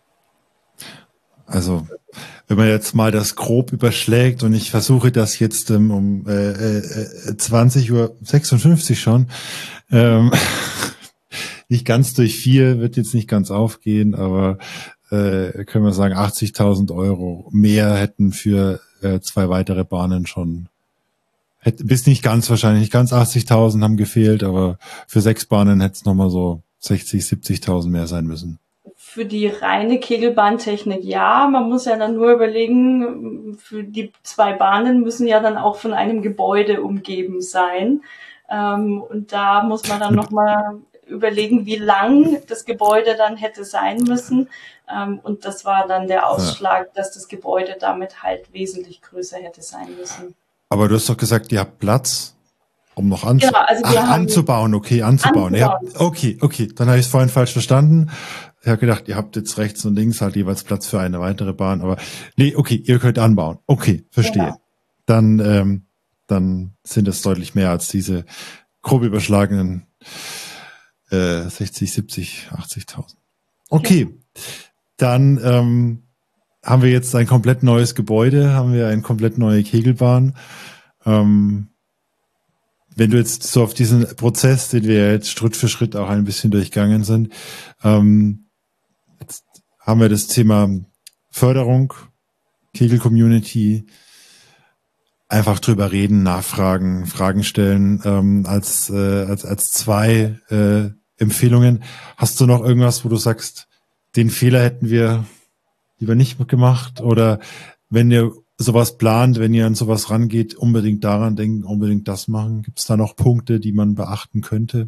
Also, wenn man jetzt mal das grob überschlägt und ich versuche das jetzt ähm, um äh, äh, zwanzig Uhr sechsundfünfzig schon, ähm, nicht ganz durch vier, wird jetzt nicht ganz aufgehen, aber äh, können wir sagen, achtzigtausend Euro mehr hätten für äh, zwei weitere Bahnen schon. Hätte, bis nicht ganz wahrscheinlich, nicht ganz achtzigtausend haben gefehlt, aber für sechs Bahnen hätte es nochmal so sechzig, siebzigtausend mehr sein müssen. Für die reine Kegelbahntechnik ja, man muss ja dann nur überlegen, für die zwei Bahnen müssen ja dann auch von einem Gebäude umgeben sein. Ähm, und da muss man dann nochmal überlegen, wie lang das Gebäude dann hätte sein müssen. Ähm, und das war dann der Ausschlag, ja. dass das Gebäude damit halt wesentlich größer hätte sein müssen. Aber du hast doch gesagt, ihr habt Platz, um noch anzu genau, also wir Ach, haben anzubauen. Okay, anzubauen. anzubauen. Ja, okay, okay. Dann habe ich es vorhin falsch verstanden. Ich habe gedacht, ihr habt jetzt rechts und links halt jeweils Platz für eine weitere Bahn. Aber nee, okay, ihr könnt anbauen. Okay, verstehe. Genau. Dann, ähm, dann sind es deutlich mehr als diese grob überschlagenen äh, sechzig, siebzig, achtzigtausend. Okay, ja. Dann ähm, haben wir jetzt ein komplett neues Gebäude, haben wir eine komplett neue Kegelbahn. Ähm, wenn du jetzt so auf diesen Prozess, den wir jetzt Schritt für Schritt auch ein bisschen durchgangen sind, ähm, jetzt haben wir das Thema Förderung, Kegel-Community, einfach drüber reden, nachfragen, Fragen stellen, ähm, als, äh, als, als zwei äh, Empfehlungen. Hast du noch irgendwas, wo du sagst, den Fehler hätten wir lieber nicht gemacht? Oder wenn ihr sowas plant, wenn ihr an sowas rangeht, unbedingt daran denken, unbedingt das machen? Gibt es da noch Punkte, die man beachten könnte?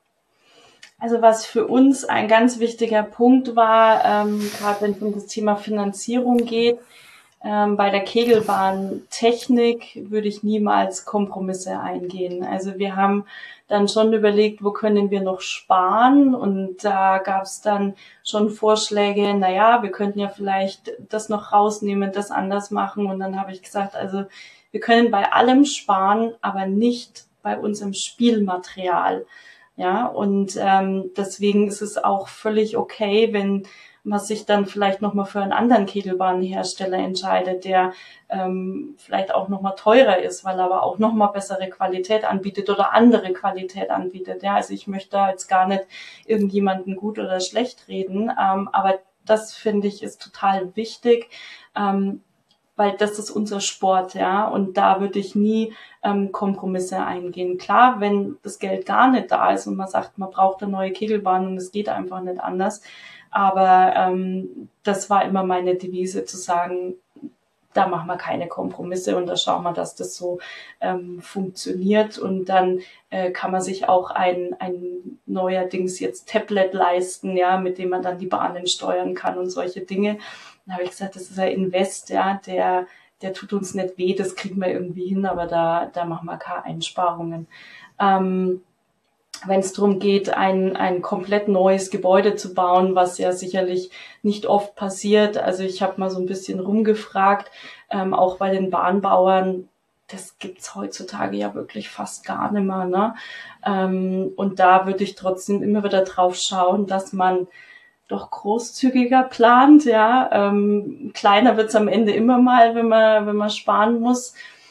Also was für uns ein ganz wichtiger Punkt war, ähm, gerade wenn es um das Thema Finanzierung geht, ähm, bei der Kegelbahntechnik würde ich niemals Kompromisse eingehen. Also wir haben dann schon überlegt, wo können wir noch sparen, und da gab es dann schon Vorschläge, naja, wir könnten ja vielleicht das noch rausnehmen, das anders machen, und dann habe ich gesagt, also wir können bei allem sparen, aber nicht bei unserem Spielmaterial. Ja, und ähm, deswegen ist es auch völlig okay, wenn man sich dann vielleicht nochmal für einen anderen Kegelbahnhersteller entscheidet, der ähm, vielleicht auch nochmal teurer ist, weil er aber auch nochmal bessere Qualität anbietet oder andere Qualität anbietet. Ja, also ich möchte da jetzt gar nicht irgendjemanden gut oder schlecht reden, ähm, aber das finde ich ist total wichtig, ähm, weil das ist unser Sport, ja, und da würde ich nie ähm, Kompromisse eingehen. Klar, wenn das Geld gar nicht da ist und man sagt, man braucht eine neue Kegelbahn und es geht einfach nicht anders, aber ähm, das war immer meine Devise, zu sagen, da machen wir keine Kompromisse und da schauen wir, dass das so ähm, funktioniert, und dann äh, kann man sich auch ein, ein neuerdings jetzt Tablet leisten, ja, mit dem man dann die Bahnen steuern kann und solche Dinge. Dann habe ich gesagt, das ist ein Invest, ja, der, der tut uns nicht weh, das kriegen wir irgendwie hin, aber da, da machen wir keine Einsparungen. Ähm, wenn es darum geht, ein, ein komplett neues Gebäude zu bauen, was ja sicherlich nicht oft passiert. Also ich habe mal so ein bisschen rumgefragt, ähm, auch bei den Bahnbauern, das gibt's heutzutage ja wirklich fast gar nicht mehr, ne? Ähm, und da würde ich trotzdem immer wieder drauf schauen, dass man doch großzügiger plant, ja. Ähm, kleiner wird's am Ende immer mal, wenn man, wenn man sparen muss.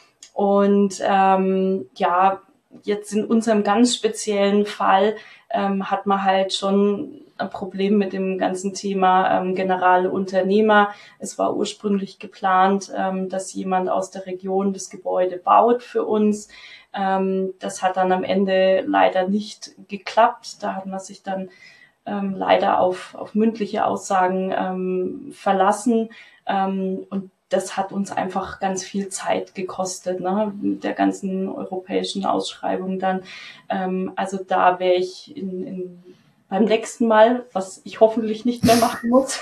Und ähm, ja, jetzt in unserem ganz speziellen Fall ähm, hat man halt schon ein Problem mit dem ganzen Thema ähm, generale Unternehmer. Es war ursprünglich geplant, ähm, dass jemand aus der Region das Gebäude baut für uns. Ähm, das hat dann am Ende leider nicht geklappt. Da hat man sich dann ähm, leider auf, auf mündliche Aussagen ähm, verlassen. Ähm, und das hat uns einfach ganz viel Zeit gekostet, ne, mit der ganzen europäischen Ausschreibung dann. Ähm, also da wäre ich in, in, beim nächsten Mal, was ich hoffentlich nicht mehr machen muss,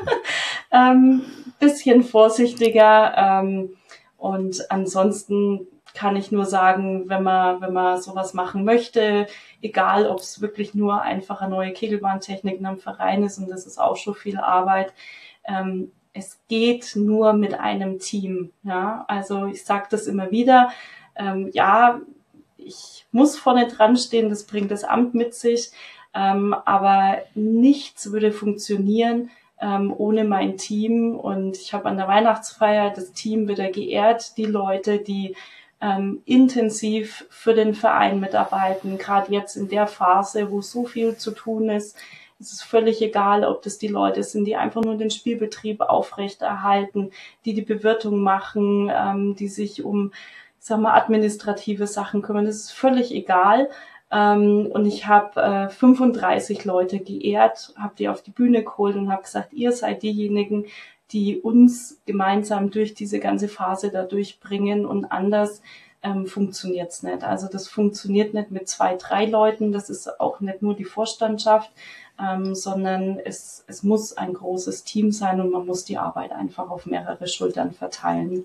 ähm, bisschen vorsichtiger. Ähm, und ansonsten kann ich nur sagen, wenn man, wenn man sowas machen möchte, egal ob es wirklich nur einfach eine neue Kegelbahntechnik in einem Verein ist, und das ist auch schon viel Arbeit, ähm, es geht nur mit einem Team. Ja, also ich sage das immer wieder. Ähm, ja, ich muss vorne dran stehen, das bringt das Amt mit sich, ähm, aber nichts würde funktionieren ähm, ohne mein Team. Und ich habe an der Weihnachtsfeier das Team wieder geehrt, die Leute, die ähm, intensiv für den Verein mitarbeiten, gerade jetzt in der Phase, wo so viel zu tun ist. Es ist völlig egal, ob das die Leute sind, die einfach nur den Spielbetrieb aufrechterhalten, die die Bewirtung machen, ähm, die sich um, ich sag mal, administrative Sachen kümmern. Das ist völlig egal. Ähm, und ich habe äh, fünfunddreißig Leute geehrt, habe die auf die Bühne geholt und habe gesagt, ihr seid diejenigen, die uns gemeinsam durch diese ganze Phase da durchbringen, und anders ähm, funktioniert's nicht. Also das funktioniert nicht mit zwei, drei Leuten, das ist auch nicht nur die Vorstandschaft, ähm, sondern es, es muss ein großes Team sein und man muss die Arbeit einfach auf mehrere Schultern verteilen.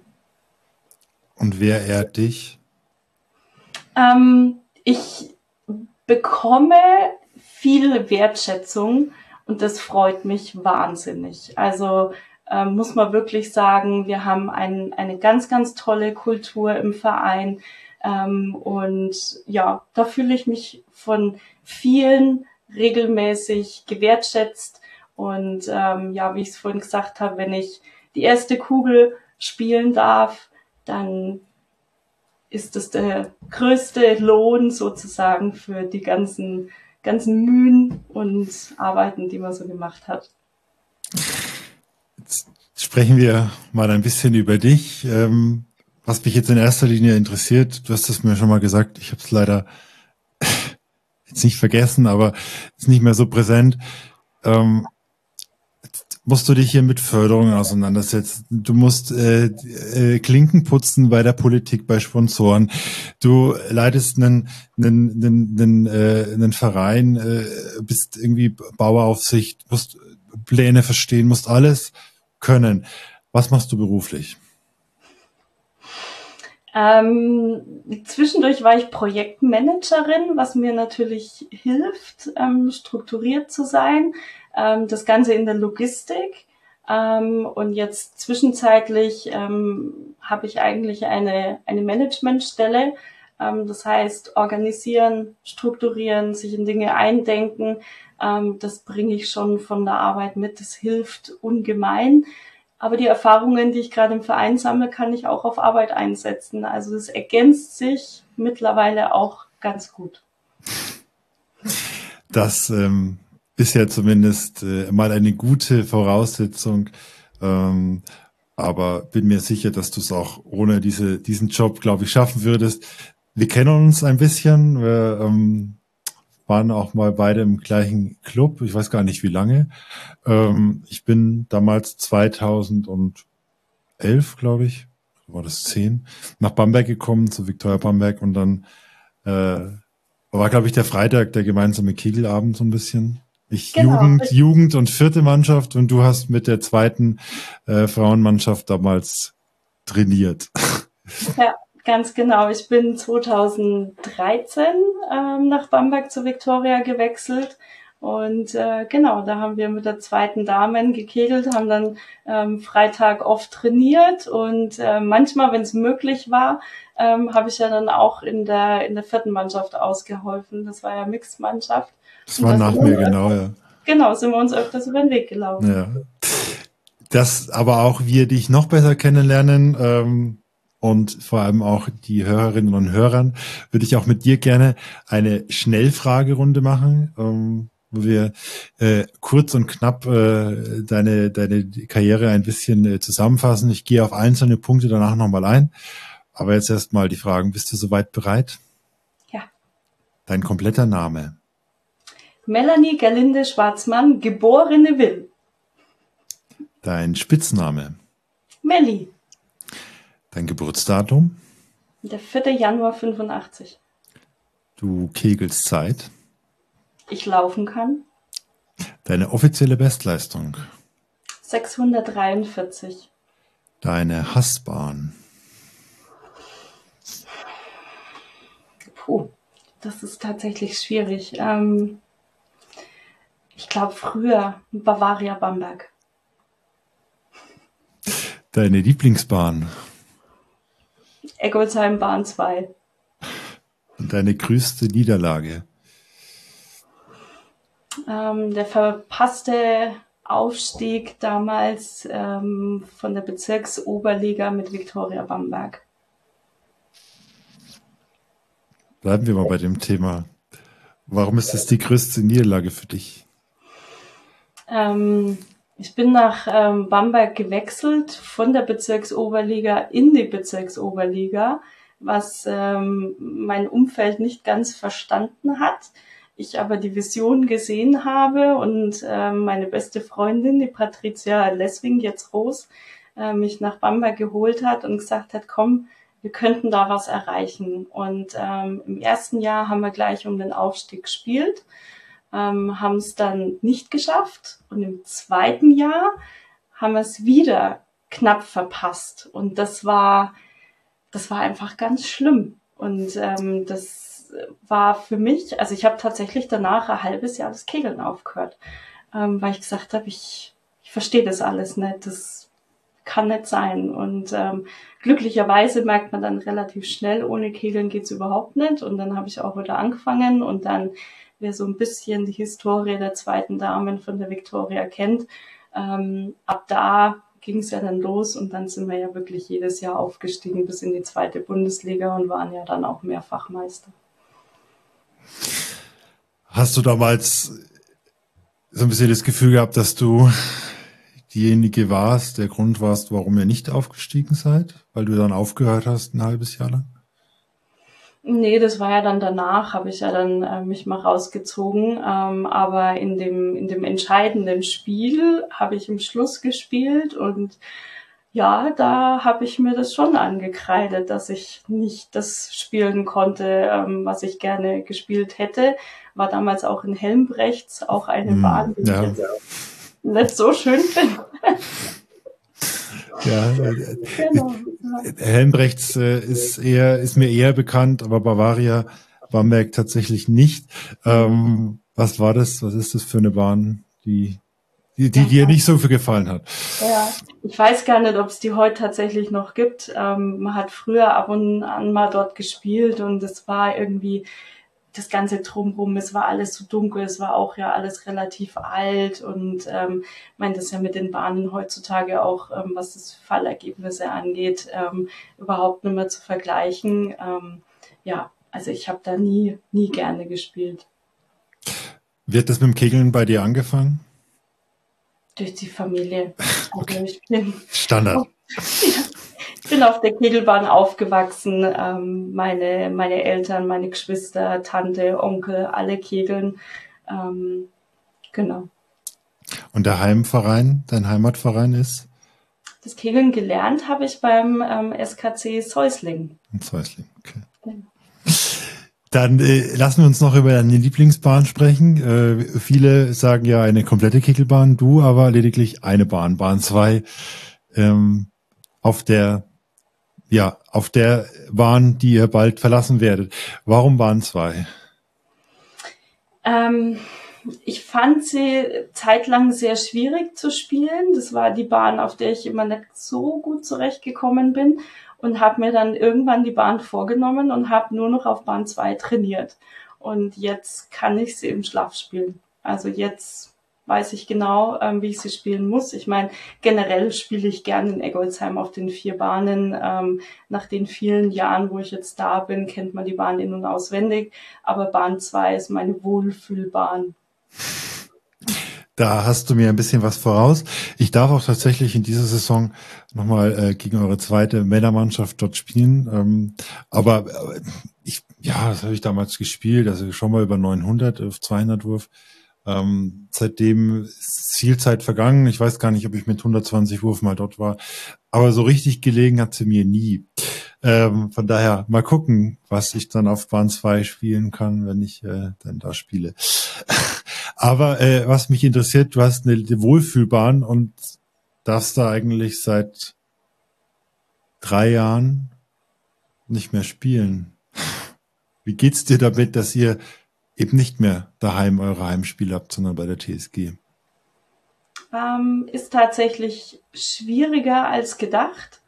Und wer ehrt dich? Ähm, ich bekomme viel Wertschätzung und das freut mich wahnsinnig. Also ähm, muss man wirklich sagen, wir haben ein, eine ganz, ganz tolle Kultur im Verein, ähm, und ja, da fühle ich mich von vielen regelmäßig gewertschätzt. Und ähm, ja, wie ich es vorhin gesagt habe, wenn ich die erste Kugel spielen darf, dann ist das der größte Lohn sozusagen für die ganzen, ganzen Mühen und Arbeiten, die man so gemacht hat. Jetzt sprechen wir mal ein bisschen über dich. Ähm, was mich jetzt in erster Linie interessiert, du hast es mir schon mal gesagt, ich habe es leider jetzt nicht vergessen, aber ist nicht mehr so präsent. Ähm, musst du dich hier mit Förderungen auseinandersetzen. Du musst äh, äh, Klinken putzen bei der Politik, bei Sponsoren. Du leitest einen, einen, einen, einen, äh, einen Verein, äh, bist irgendwie Bauaufsicht, musst Pläne verstehen, musst alles können. Was machst du beruflich? Ähm, zwischendurch war ich Projektmanagerin, was mir natürlich hilft, ähm, strukturiert zu sein. Ähm, das Ganze in der Logistik. Ähm, und jetzt zwischenzeitlich ähm, habe ich eigentlich eine, eine Managementstelle. Ähm, das heißt, organisieren, strukturieren, sich in Dinge eindenken. Ähm, das bringe ich schon von der Arbeit mit. Das hilft ungemein. Aber die Erfahrungen, die ich gerade im Verein sammle, kann ich auch auf Arbeit einsetzen. Also es ergänzt sich mittlerweile auch ganz gut. Das ähm, ist ja zumindest äh, mal eine gute Voraussetzung. Ähm, aber bin mir sicher, dass du es auch ohne diese diesen Job, glaube ich, schaffen würdest. Wir kennen uns ein bisschen. Wir ähm, waren auch mal beide im gleichen Club. Ich weiß gar nicht, wie lange. Ähm, ich bin damals zweitausendelf, glaube ich, war das zehn, nach Bamberg gekommen, zu Viktoria Bamberg, und dann äh, war, glaube ich, der Freitag der gemeinsame Kegelabend so ein bisschen. Ich Genau. Jugend, Jugend und vierte Mannschaft, und du hast mit der zweiten äh, Frauenmannschaft damals trainiert. Ja, Ganz genau. Ich bin zweitausenddreizehn ähm, nach Bamberg zu Viktoria gewechselt. Und äh, genau, da haben wir mit der zweiten Damen gekegelt, haben dann ähm, Freitag oft trainiert und äh, manchmal, wenn es möglich war, ähm, habe ich ja dann auch in der in der vierten Mannschaft ausgeholfen. Das war ja Mixed-Mannschaft. Das war nach mir, genau, ja. Genau, sind wir uns öfters über den Weg gelaufen. Ja. Das aber auch wir dich noch besser kennenlernen ähm, und vor allem auch die Hörerinnen und Hörern, würde ich auch mit dir gerne eine Schnellfragerunde machen, ähm, wo wir äh, kurz und knapp äh, deine deine Karriere ein bisschen äh, zusammenfassen. Ich gehe auf einzelne Punkte danach nochmal ein. Aber jetzt erstmal die Fragen. Bist du soweit bereit? Ja. Dein kompletter Name? Melanie Gerlinde Schwarzmann, geborene Will. Dein Spitzname? Melli. Dein Geburtsdatum? Der vierte Januar fünfundachtzig. Du kegelst Zeit? Ich laufen kann. Deine offizielle Bestleistung? sechshundertdreiundvierzig. Deine Hassbahn? Puh, das ist tatsächlich schwierig. Ähm, ich glaube früher Bavaria Bamberg. Deine Lieblingsbahn? Eggolsheim Bahn zwei. Und deine größte Niederlage? Ähm, der verpasste Aufstieg damals ähm, von der Bezirksoberliga mit Viktoria Bamberg. Bleiben wir mal bei dem Thema. Warum ist das die größte Niederlage für dich? Ähm, ich bin nach ähm, Bamberg gewechselt von der Bezirksoberliga in die Bezirksoberliga, was ähm, mein Umfeld nicht ganz verstanden hat. Ich aber die Vision gesehen habe und äh, meine beste Freundin, die Patricia Leswing, jetzt Ros, äh, mich nach Bamberg geholt hat und gesagt hat, komm, wir könnten da was erreichen. Und ähm, im ersten Jahr haben wir gleich um den Aufstieg gespielt, ähm, haben es dann nicht geschafft. Und im zweiten Jahr haben wir es wieder knapp verpasst. Und das war, das war einfach ganz schlimm. Und ähm, das war für mich, also ich habe tatsächlich danach ein halbes Jahr das Kegeln aufgehört, ähm, weil ich gesagt habe, ich, ich verstehe das alles nicht, das kann nicht sein. Und ähm, glücklicherweise merkt man dann relativ schnell, ohne Kegeln geht's überhaupt nicht. Und dann habe ich auch wieder angefangen und dann, wer so ein bisschen die Historie der zweiten Damen von der Viktoria kennt, ähm, ab da ging es ja dann los und dann sind wir ja wirklich jedes Jahr aufgestiegen bis in die zweite Bundesliga und waren ja dann auch Mehrfachmeister. Hast du damals so ein bisschen das Gefühl gehabt, dass du diejenige warst, der Grund warst, warum ihr nicht aufgestiegen seid? Weil du dann aufgehört hast ein halbes Jahr lang? Nee, das war ja dann danach, habe ich ja dann äh, mich mal rausgezogen. Ähm, aber in dem, in dem entscheidenden Spiel habe ich im Schluss gespielt und ja, da habe ich mir das schon angekreidet, dass ich nicht das spielen konnte, ähm, was ich gerne gespielt hätte. War damals auch in Helmbrechts, auch eine Hm, Bahn, die ja. ich jetzt nicht so schön finde. Ja, äh, Genau. Helmbrechts äh, ist eher, ist mir eher bekannt, aber Bavaria Bamberg tatsächlich nicht. Ähm, was war das? Was ist das für eine Bahn, die, die, die dir nicht so viel gefallen hat? Ja, ich weiß gar nicht, ob es die heute tatsächlich noch gibt. Ähm, man hat früher ab und an mal dort gespielt und es war irgendwie das ganze Drumherum, es war alles so dunkel, es war auch ja alles relativ alt und ähm, ich meine, das ist ja mit den Bahnen heutzutage auch, ähm, was das Fallergebnisse angeht, ähm, überhaupt nicht mehr zu vergleichen. Ähm, ja, also ich habe da nie, nie gerne gespielt. Wird das mit dem Kegeln bei dir angefangen? Durch die Familie. Also Okay. ich bin Standard. Ich bin auf der Kegelbahn aufgewachsen. Ähm, meine, meine Eltern, meine Geschwister, Tante, Onkel, alle kegeln. Ähm, genau. Und der Heimverein, dein Heimatverein ist? Das Kegeln gelernt habe ich beim ähm, S K C Säusling. In Zeusling, okay. Genau. Dann äh, lassen wir uns noch über deine Lieblingsbahn sprechen. Äh, viele sagen ja eine komplette Kegelbahn, du aber lediglich eine Bahn, Bahn zwei, ähm, auf der ja, auf der Bahn, die ihr bald verlassen werdet. Warum Bahn zwei? Ähm, ich fand sie zeitlang sehr schwierig zu spielen. Das war die Bahn, auf der ich immer nicht so gut zurechtgekommen bin und habe mir dann irgendwann die Bahn vorgenommen und habe nur noch auf Bahn zwei trainiert. Und jetzt kann ich sie im Schlaf spielen. Also jetzt weiß ich genau, ähm, wie ich sie spielen muss. Ich meine, generell spiele ich gerne in Eggolsheim auf den vier Bahnen. Ähm, nach den vielen Jahren, wo ich jetzt da bin, kennt man die Bahn in- und auswendig. Aber Bahn zwei ist meine Wohlfühlbahn. Da hast du mir ein bisschen was voraus. Ich darf auch tatsächlich in dieser Saison nochmal äh, gegen eure zweite Männermannschaft dort spielen. Ähm, aber äh, ich, ja, das habe ich damals gespielt, also schon mal über neunhundert auf zweihundert Wurf. Ähm, seitdem ist viel Zeit vergangen. Ich weiß gar nicht, ob ich mit hundertzwanzig Wurf mal dort war. Aber so richtig gelegen hat sie mir nie. Ähm, von daher mal gucken, was ich dann auf Bahn zwei spielen kann, wenn ich äh, dann da spiele. Aber äh, was mich interessiert, du hast eine Wohlfühlbahn und darfst da eigentlich seit drei Jahren nicht mehr spielen. Wie geht's dir damit, dass ihr eben nicht mehr daheim eure Heimspiele habt, sondern bei der T S G? Ähm, ist tatsächlich schwieriger als gedacht.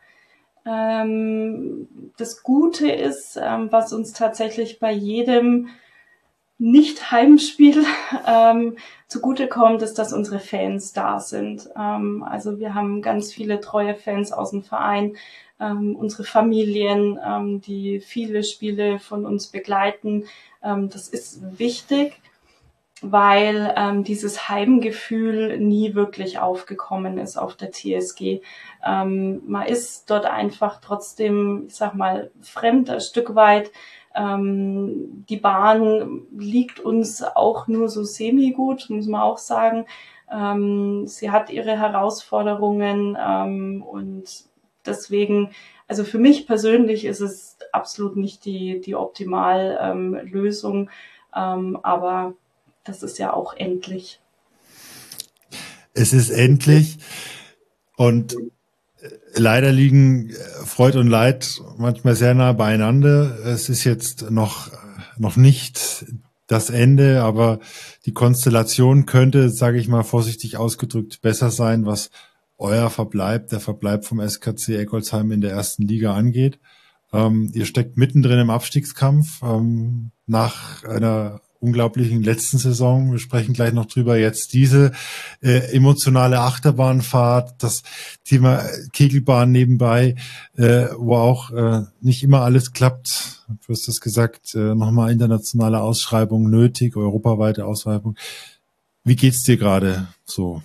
Ähm, das Gute ist, ähm, was uns tatsächlich bei jedem Nicht-Heimspiel ähm, zugutekommt, ist, dass unsere Fans da sind. Ähm, also wir haben ganz viele treue Fans aus dem Verein, ähm, unsere Familien, ähm, die viele Spiele von uns begleiten. Ähm, das ist wichtig, weil ähm, dieses Heimgefühl nie wirklich aufgekommen ist auf der T S G. Ähm, man ist dort einfach trotzdem, ich sag mal, fremd ein Stück weit. Ähm, die Bahn liegt uns auch nur so semi-gut, muss man auch sagen. Ähm, sie hat ihre Herausforderungen ähm, und deswegen, also für mich persönlich ist es absolut nicht die, die Optimallösung, ähm, aber das ist ja auch endlich. Es ist endlich und leider liegen Freud und Leid manchmal sehr nah beieinander. Es ist jetzt noch, noch nicht das Ende, aber die Konstellation könnte, sage ich mal vorsichtig ausgedrückt, besser sein, was euer Verbleib, der Verbleib vom S K C Eggolsheim in der ersten Liga angeht. Ähm, ihr steckt mittendrin im Abstiegskampf ähm, nach einer unglaublichen letzten Saison. Wir sprechen gleich noch drüber. Jetzt diese äh, emotionale Achterbahnfahrt, das Thema Kegelbahn nebenbei, äh, wo auch äh, nicht immer alles klappt. Du hast es gesagt, äh, nochmal internationale Ausschreibung nötig, europaweite Ausschreibung. Wie geht's dir gerade so?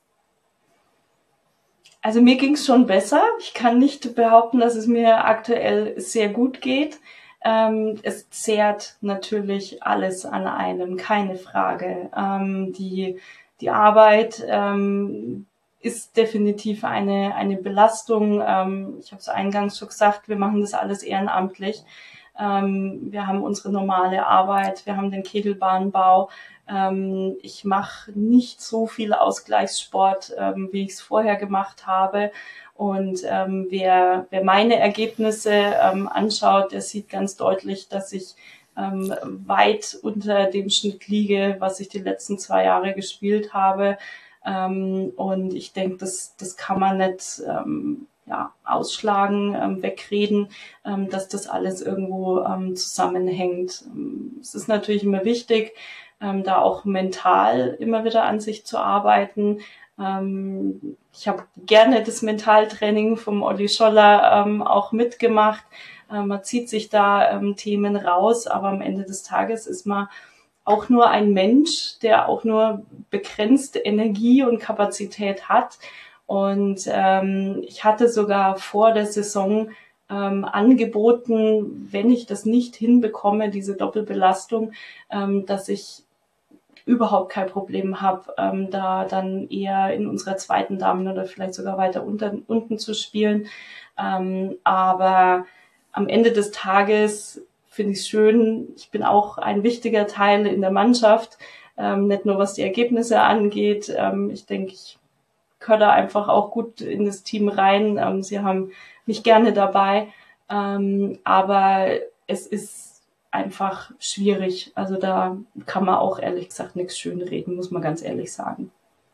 Also mir ging es schon besser. Ich kann nicht behaupten, dass es mir aktuell sehr gut geht. Ähm, es zehrt natürlich alles an einem, keine Frage. Ähm, die, die Arbeit ähm, ist definitiv eine, eine Belastung. Ähm, ich habe es eingangs schon gesagt, wir machen das alles ehrenamtlich. Ähm, wir haben unsere normale Arbeit, wir haben den Kegelbahnbau. Ähm, ich mache nicht so viel Ausgleichssport, ähm, wie ich es vorher gemacht habe. Und ähm, wer, wer meine Ergebnisse ähm, anschaut, der sieht ganz deutlich, dass ich ähm, weit unter dem Schnitt liege, was ich die letzten zwei Jahre gespielt habe. Ähm, und ich denke, das, das kann man nicht ähm, ja, ausschlagen, ähm, wegreden, ähm, dass das alles irgendwo ähm, zusammenhängt. Ähm, es ist natürlich immer wichtig, ähm, da auch mental immer wieder an sich zu arbeiten. Ähm, ich habe gerne das Mentaltraining vom Olli Scholler ähm, auch mitgemacht. Ähm, man zieht sich da ähm, Themen raus, aber am Ende des Tages ist man auch nur ein Mensch, der auch nur begrenzte Energie und Kapazität hat. Und ähm, ich hatte sogar vor der Saison ähm, angeboten, wenn ich das nicht hinbekomme, diese Doppelbelastung, ähm, dass ich überhaupt kein Problem habe, ähm, da dann eher in unserer zweiten Damen oder vielleicht sogar weiter unter, unten zu spielen. Ähm, aber am Ende des Tages finde ich es schön. Ich bin auch ein wichtiger Teil in der Mannschaft, ähm, nicht nur was die Ergebnisse angeht. Ähm, ich denke, ich gehöre da einfach auch gut in das Team rein. Ähm, sie haben mich gerne dabei. Ähm, aber es ist einfach schwierig. Also da kann man auch ehrlich gesagt nichts schönreden, muss man ganz ehrlich sagen.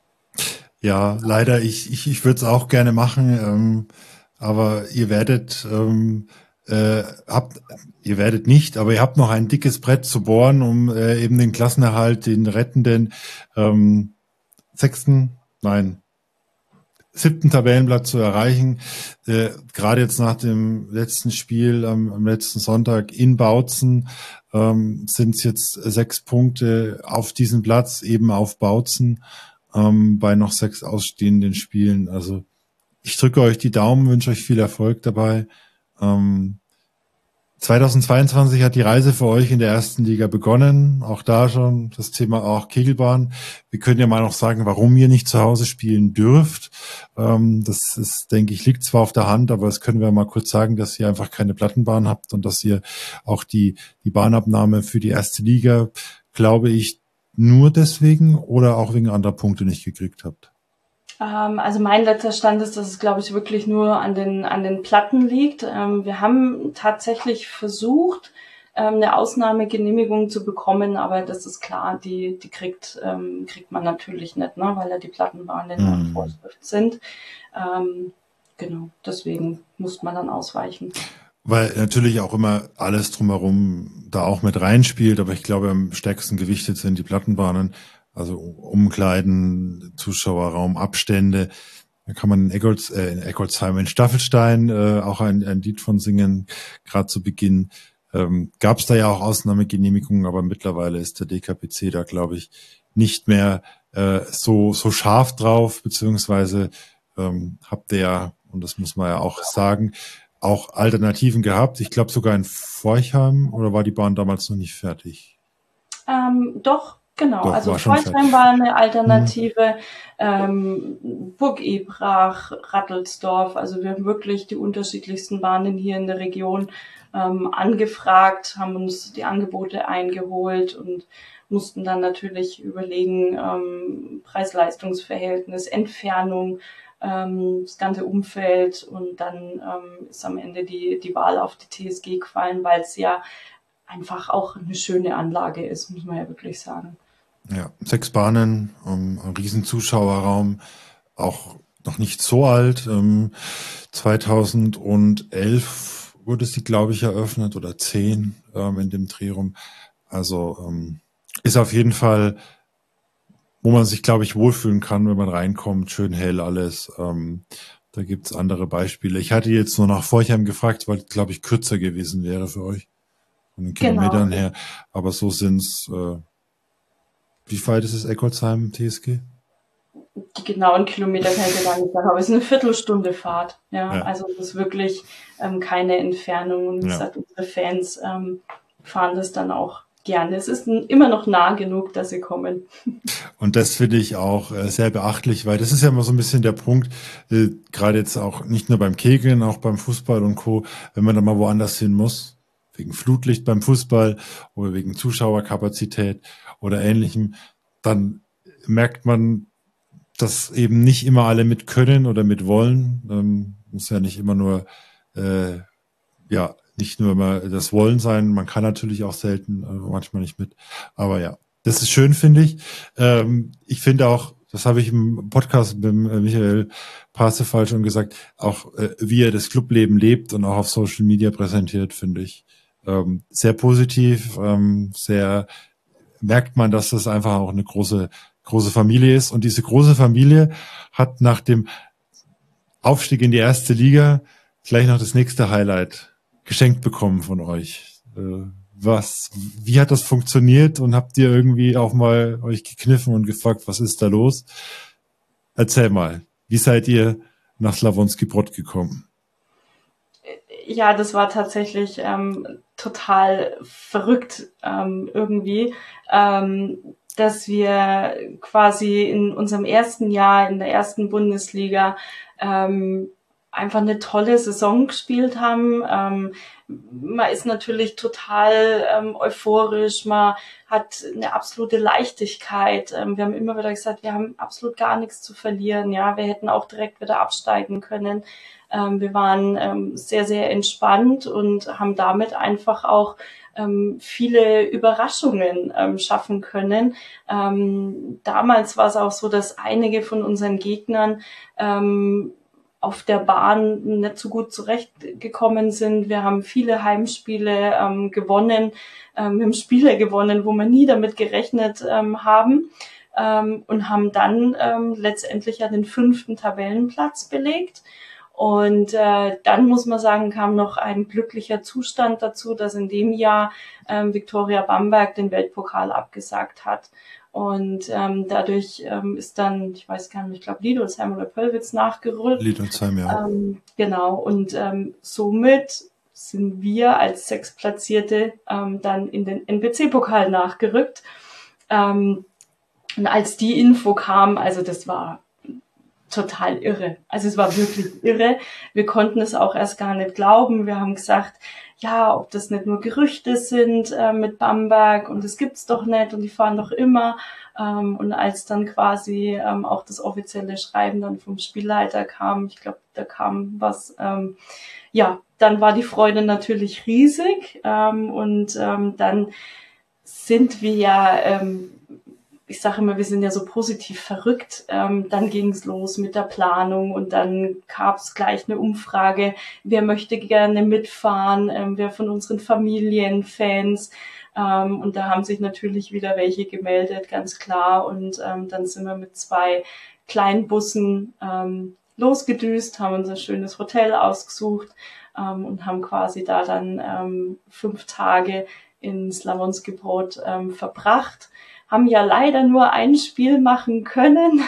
Ja, leider, ich, ich, ich würde es auch gerne machen, ähm, aber ihr werdet, ähm, äh, habt, ihr werdet nicht, aber ihr habt noch ein dickes Brett zu bohren, um äh, eben den Klassenerhalt, den rettenden ähm, sechsten, nein, siebten Tabellenplatz zu erreichen. Äh, gerade jetzt nach dem letzten Spiel am, am letzten Sonntag in Bautzen ähm, sind es jetzt sechs Punkte auf diesen Platz, eben auf Bautzen, ähm, bei noch sechs ausstehenden Spielen. Also ich drücke euch die Daumen, wünsche euch viel Erfolg dabei. Ähm, zweitausendzweiundzwanzig hat die Reise für euch in der ersten Liga begonnen. Auch da schon das Thema auch Kegelbahn. Wir können ja mal noch sagen, warum ihr nicht zu Hause spielen dürft. Ähm, das ist, denke ich, liegt zwar auf der Hand, aber das können wir mal kurz sagen, dass ihr einfach keine Plattenbahn habt und dass ihr auch die, die Bahnabnahme für die erste Liga, glaube ich, nur deswegen oder auch wegen anderer Punkte nicht gekriegt habt. Also mein letzter Stand ist, dass es, glaube ich, wirklich nur an den, an den Platten liegt. Wir haben tatsächlich versucht, eine Ausnahmegenehmigung zu bekommen, aber das ist klar, die, die kriegt, kriegt man natürlich nicht, ne, weil ja die Plattenbahnen in Mm. Vorschrift sind. Genau, deswegen muss man dann ausweichen. Weil natürlich auch immer alles drumherum da auch mit reinspielt, aber ich glaube, am stärksten gewichtet sind die Plattenbahnen. Also Umkleiden, Zuschauerraum, Abstände. Da kann man in, Eggolz, äh, in Eggolsheim, in Staffelstein äh, auch ein, ein Lied von singen, gerade zu Beginn. Ähm, Gab es da ja auch Ausnahmegenehmigungen, aber mittlerweile ist der D K P C da, glaube ich, nicht mehr äh, so so scharf drauf, beziehungsweise ähm, habt ihr ja, und das muss man ja auch sagen, auch Alternativen gehabt. Ich glaube sogar in Forchheim, oder war die Bahn damals noch nicht fertig? Ähm, doch, genau. Doch, Also war schon Forchheim fertig. war eine Alternative, mhm. ähm, Burg Ebrach, Rattelsdorf. Also wir haben wirklich die unterschiedlichsten Bahnen hier in der Region ähm, angefragt, haben uns die Angebote eingeholt und mussten dann natürlich überlegen, ähm, Preis-Leistungs-Verhältnis, Entfernung, ähm, das ganze Umfeld, und dann ähm, ist am Ende die, die Wahl auf die T S G gefallen, weil es ja einfach auch eine schöne Anlage ist, muss man ja wirklich sagen. Ja, sechs Bahnen, um, ein riesen Zuschauerraum, auch noch nicht so alt. Ähm, zweitausendelf wurde sie, glaube ich, eröffnet oder zehn ähm, in dem Dreh rum. Also ähm, ist auf jeden Fall, wo man sich, glaube ich, wohlfühlen kann, wenn man reinkommt. Schön hell alles. Ähm, da gibt's andere Beispiele. Ich hatte jetzt nur nach Forchheim gefragt, weil, glaube ich, kürzer gewesen wäre für euch. Von den Kilometern Genau. her. Aber so sind's. Äh, wie weit ist es Eggolsheim, T S G? Die genauen Kilometer kann ich dir gar nicht sagen, aber es ist eine Viertelstunde Fahrt. Ja, Ja. also es ist wirklich ähm, keine Entfernung. Und wie Ja. gesagt, unsere Fans ähm, fahren das dann auch gerne. Es ist n- immer noch nah genug, dass sie kommen. Und das finde ich auch äh, sehr beachtlich, weil das ist ja immer so ein bisschen der Punkt, äh, gerade jetzt auch nicht nur beim Kegeln, auch beim Fußball und Co., wenn man dann mal woanders hin muss, wegen Flutlicht beim Fußball oder wegen Zuschauerkapazität oder ähnlichem, dann merkt man, dass eben nicht immer alle mit können oder mit wollen. Ähm, muss ja nicht immer nur, äh, ja, nicht nur immer das Wollen sein. Man kann natürlich auch selten, äh, manchmal nicht mit. Aber ja, das ist schön, finde ich. Ähm, ich finde auch, das habe ich im Podcast mit dem, äh, Michael Parsifal schon gesagt, auch äh, wie er das Clubleben lebt und auch auf Social Media präsentiert, finde ich ähm, sehr positiv, ähm, sehr merkt man, dass das einfach auch eine große große Familie ist. Und diese große Familie hat nach dem Aufstieg in die erste Liga gleich noch das nächste Highlight geschenkt bekommen von euch. Äh, was, wie hat das funktioniert, und habt ihr irgendwie auch mal euch gekniffen und gefragt, was ist da los? Erzähl mal, wie seid ihr nach Slavonski Brod gekommen? Ja, das war tatsächlich ähm, total verrückt ähm, irgendwie, ähm, dass wir quasi in unserem ersten Jahr in der ersten Bundesliga ähm, einfach eine tolle Saison gespielt haben. Ähm, man ist natürlich total ähm, euphorisch, man hat eine absolute Leichtigkeit. Ähm, wir haben immer wieder gesagt, wir haben absolut gar nichts zu verlieren. Ja, wir hätten auch direkt wieder absteigen können. Ähm, wir waren ähm, sehr, sehr entspannt und haben damit einfach auch ähm, viele Überraschungen ähm, schaffen können. Ähm, damals war es auch so, dass einige von unseren Gegnern ähm, auf der Bahn nicht so gut zurechtgekommen sind. Wir haben viele Heimspiele ähm, gewonnen. Ähm, wir haben Spiele gewonnen, wo wir nie damit gerechnet ähm, haben ähm, und haben dann ähm, letztendlich ja den fünften Tabellenplatz belegt. Und äh, dann muss man sagen, kam noch ein glücklicher Zustand dazu, dass in dem Jahr ähm, Viktoria Bamberg den Weltpokal abgesagt hat. Und ähm, dadurch ähm, ist dann, ich weiß gar nicht, ich glaube Lidolsheim oder Pöllwitz nachgerückt. Lidolsheim, ja. Ähm, genau, und ähm, somit sind wir als Sechstplatzierte ähm, dann in den N B C-Pokal nachgerückt. Ähm, und als die Info kam, also das war total irre. Also es war wirklich irre. Wir konnten es auch erst gar nicht glauben. Wir haben gesagt, ja, ob das nicht nur Gerüchte sind äh, mit Bamberg und das gibt's doch nicht und die fahren doch immer. Ähm, und als dann quasi ähm, auch das offizielle Schreiben dann vom Spielleiter kam, ich glaube, da kam was, ähm, ja, dann war die Freude natürlich riesig ähm, und ähm, dann sind wir ja ähm, ich sage immer, wir sind ja so positiv verrückt. Ähm, dann ging es los mit der Planung und dann gab es gleich eine Umfrage, wer möchte gerne mitfahren, ähm, wer von unseren Familienfans. Ähm, und da haben sich natürlich wieder welche gemeldet, ganz klar. Und ähm, dann sind wir mit zwei kleinen Bussen ähm, losgedüst, haben uns ein schönes Hotel ausgesucht ähm, und haben quasi da dann ähm, fünf Tage in Slavonski Brod ähm, verbracht. Haben ja leider nur ein Spiel machen können.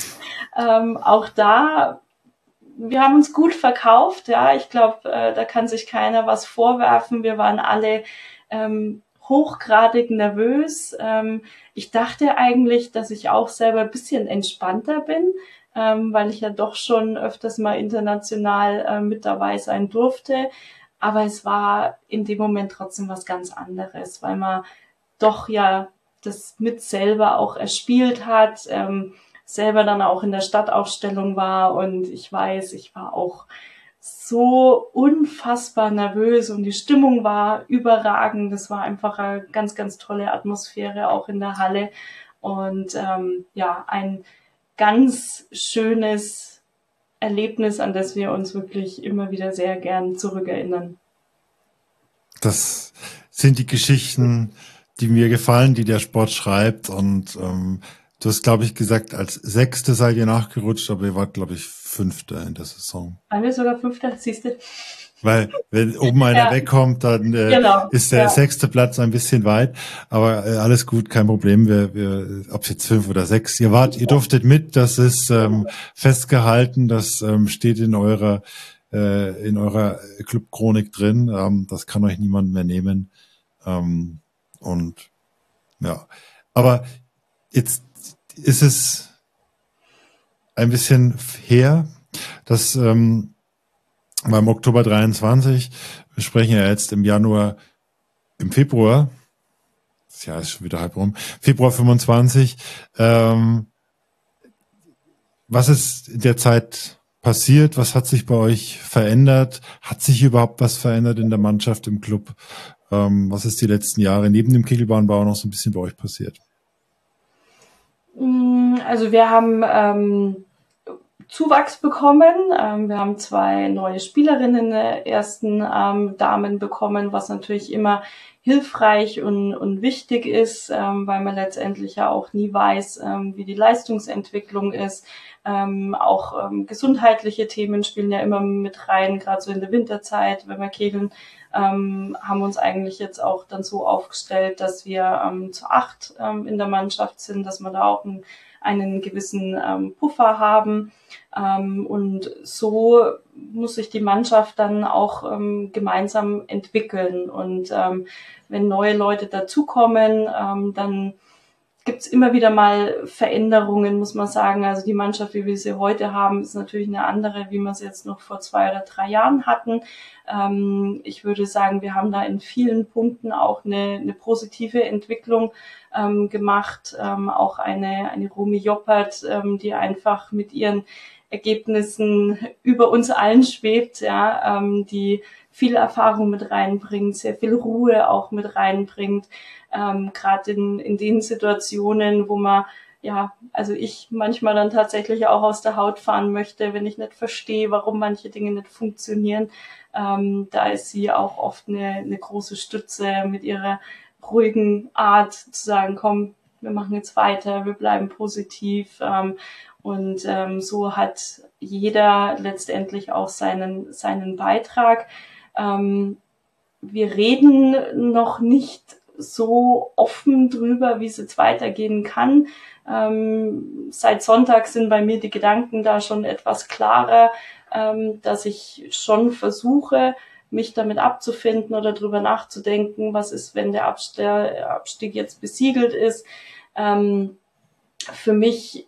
ähm, auch da, wir haben uns gut verkauft. Ja, ich glaube, äh, da kann sich keiner was vorwerfen. Wir waren alle ähm, hochgradig nervös. Ähm, ich dachte eigentlich, dass ich auch selber ein bisschen entspannter bin, ähm, weil ich ja doch schon öfters mal international äh, mit dabei sein durfte. Aber es war in dem Moment trotzdem was ganz anderes, weil man doch ja das mit selber auch erspielt hat, ähm, selber dann auch in der Stadtaufstellung war und ich weiß, ich war auch so unfassbar nervös und die Stimmung war überragend. Das war einfach eine ganz, ganz tolle Atmosphäre auch in der Halle und ähm, ja, ein ganz schönes Erlebnis, an das wir uns wirklich immer wieder sehr gern zurückerinnern. Das sind die Geschichten, die mir gefallen, die der Sport schreibt. Und ähm, du hast, glaube ich, gesagt, als Sechste seid ihr nachgerutscht, aber ihr wart, glaube ich, Fünfte in der Saison. Waren wir sogar Fünfter, siehst du? Weil wenn oben einer ja. wegkommt, dann äh, genau. ist der ja. sechste Platz ein bisschen weit. Aber äh, alles gut, kein Problem. Wir, wir, ob es jetzt fünf oder sechs, ihr wart, ihr durftet mit. Das ist ähm, festgehalten. Das ähm, steht in eurer äh, in eurer Clubchronik drin. Ähm, das kann euch niemand mehr nehmen. Ähm, und ja, aber jetzt ist es ein bisschen her, dass ähm, beim Oktober dreiundzwanzig, wir sprechen ja jetzt im Januar, im Februar, das Jahr ist schon wieder halb rum, Februar fünfundzwanzig, ähm, was ist in der Zeit passiert? Was hat sich bei euch verändert? Hat sich überhaupt was verändert in der Mannschaft, im Club? Ähm, was ist die letzten Jahre neben dem Kegelbahnbau noch so ein bisschen bei euch passiert? Also wir haben ähm, Zuwachs bekommen. Ähm, wir haben zwei neue Spielerinnen in der ersten ähm, Damen bekommen, was natürlich immer hilfreich und, und wichtig ist, ähm, weil man letztendlich ja auch nie weiß, ähm, wie die Leistungsentwicklung ist. Ähm, auch ähm, gesundheitliche Themen spielen ja immer mit rein, gerade so in der Winterzeit, wenn wir kegeln, ähm, haben uns eigentlich jetzt auch dann so aufgestellt, dass wir ähm, zu acht ähm, in der Mannschaft sind, dass wir da auch einen, einen gewissen ähm, Puffer haben. Ähm, und so muss sich die Mannschaft dann auch ähm, gemeinsam entwickeln. Und ähm, wenn neue Leute dazukommen, ähm, dann gibt's immer wieder mal Veränderungen, muss man sagen. Also die Mannschaft, wie wir sie heute haben, ist natürlich eine andere, wie wir sie jetzt noch vor zwei oder drei Jahren hatten. Ähm, ich würde sagen, wir haben da in vielen Punkten auch eine, eine positive Entwicklung ähm, gemacht. Ähm, auch eine, eine Romy Joppert, ähm, die einfach mit ihren Ergebnissen über uns allen schwebt, ja, ähm, die viel Erfahrung mit reinbringt, sehr viel Ruhe auch mit reinbringt, ähm, gerade in, in den Situationen, wo man, ja, also ich manchmal dann tatsächlich auch aus der Haut fahren möchte, wenn ich nicht verstehe, warum manche Dinge nicht funktionieren. Ähm, da ist sie auch oft eine, eine große Stütze mit ihrer ruhigen Art zu sagen, komm, wir machen jetzt weiter, wir bleiben positiv. Ähm, und ähm, so hat jeder letztendlich auch seinen, seinen Beitrag. Ähm, wir reden noch nicht so offen drüber, wie es jetzt weitergehen kann. Ähm, seit Sonntag sind bei mir die Gedanken da schon etwas klarer, ähm, dass ich schon versuche, mich damit abzufinden oder drüber nachzudenken, was ist, wenn der Abstieg, der Abstieg jetzt besiegelt ist. Ähm, für mich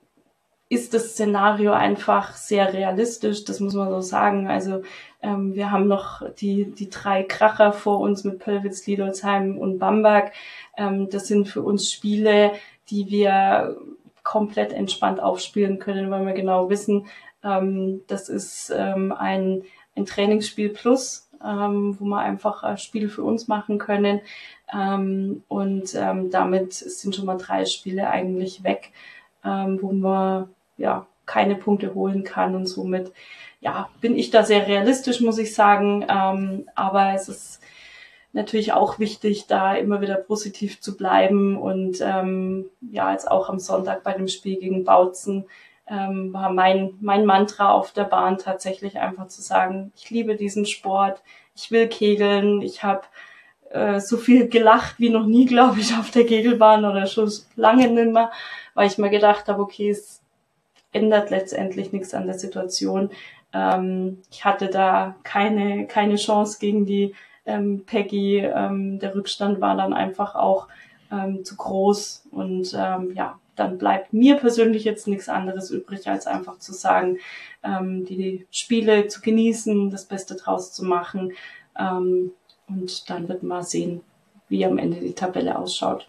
ist das Szenario einfach sehr realistisch, das muss man so sagen. Also ähm, wir haben noch die die drei Kracher vor uns mit Pölwitz, Lidolsheim und Bamberg. Ähm, das sind für uns Spiele, die wir komplett entspannt aufspielen können, weil wir genau wissen, ähm, das ist ähm, ein, ein Trainingsspiel plus, ähm, wo wir einfach ein Spiel für uns machen können. Ähm, und ähm, damit sind schon mal drei Spiele eigentlich weg, ähm, wo wir ja keine Punkte holen kann, und somit ja bin ich da sehr realistisch, muss ich sagen, ähm, aber es ist natürlich auch wichtig, da immer wieder positiv zu bleiben, und ähm, ja, jetzt auch am Sonntag bei dem Spiel gegen Bautzen ähm, war mein mein Mantra auf der Bahn tatsächlich einfach zu sagen, ich liebe diesen Sport, ich will kegeln, ich habe äh, so viel gelacht wie noch nie, glaube ich, auf der Kegelbahn oder schon lange nicht mehr, weil ich mir gedacht habe, okay, es ändert letztendlich nichts an der Situation. Ähm, ich hatte da keine keine Chance gegen die ähm, Peggy. Ähm, der Rückstand war dann einfach auch ähm, zu groß, und ähm, ja, dann bleibt mir persönlich jetzt nichts anderes übrig, als einfach zu sagen, ähm, die Spiele zu genießen, das Beste draus zu machen, ähm, und dann wird man sehen, wie am Ende die Tabelle ausschaut.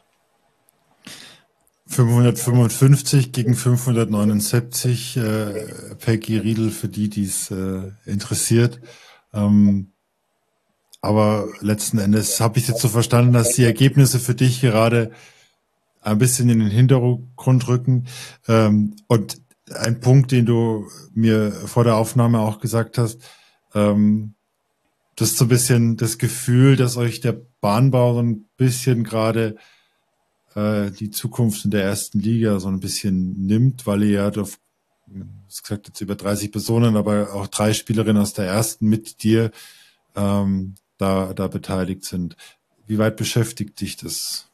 fünfhundertfünfundfünfzig gegen fünfhundertneunundsiebzig, äh, Peggy Riedel, für die, die es äh, interessiert. Ähm, aber letzten Endes habe ich jetzt so verstanden, dass die Ergebnisse für dich gerade ein bisschen in den Hintergrund rücken. Ähm, und ein Punkt, den du mir vor der Aufnahme auch gesagt hast, ähm, das ist so ein bisschen das Gefühl, dass euch der Bahnbau so ein bisschen gerade die Zukunft in der ersten Liga so ein bisschen nimmt, weil ihr ja, du hast gesagt, jetzt über dreißig Personen, aber auch drei Spielerinnen aus der ersten mit dir ähm, da, da beteiligt sind. Wie weit beschäftigt dich das?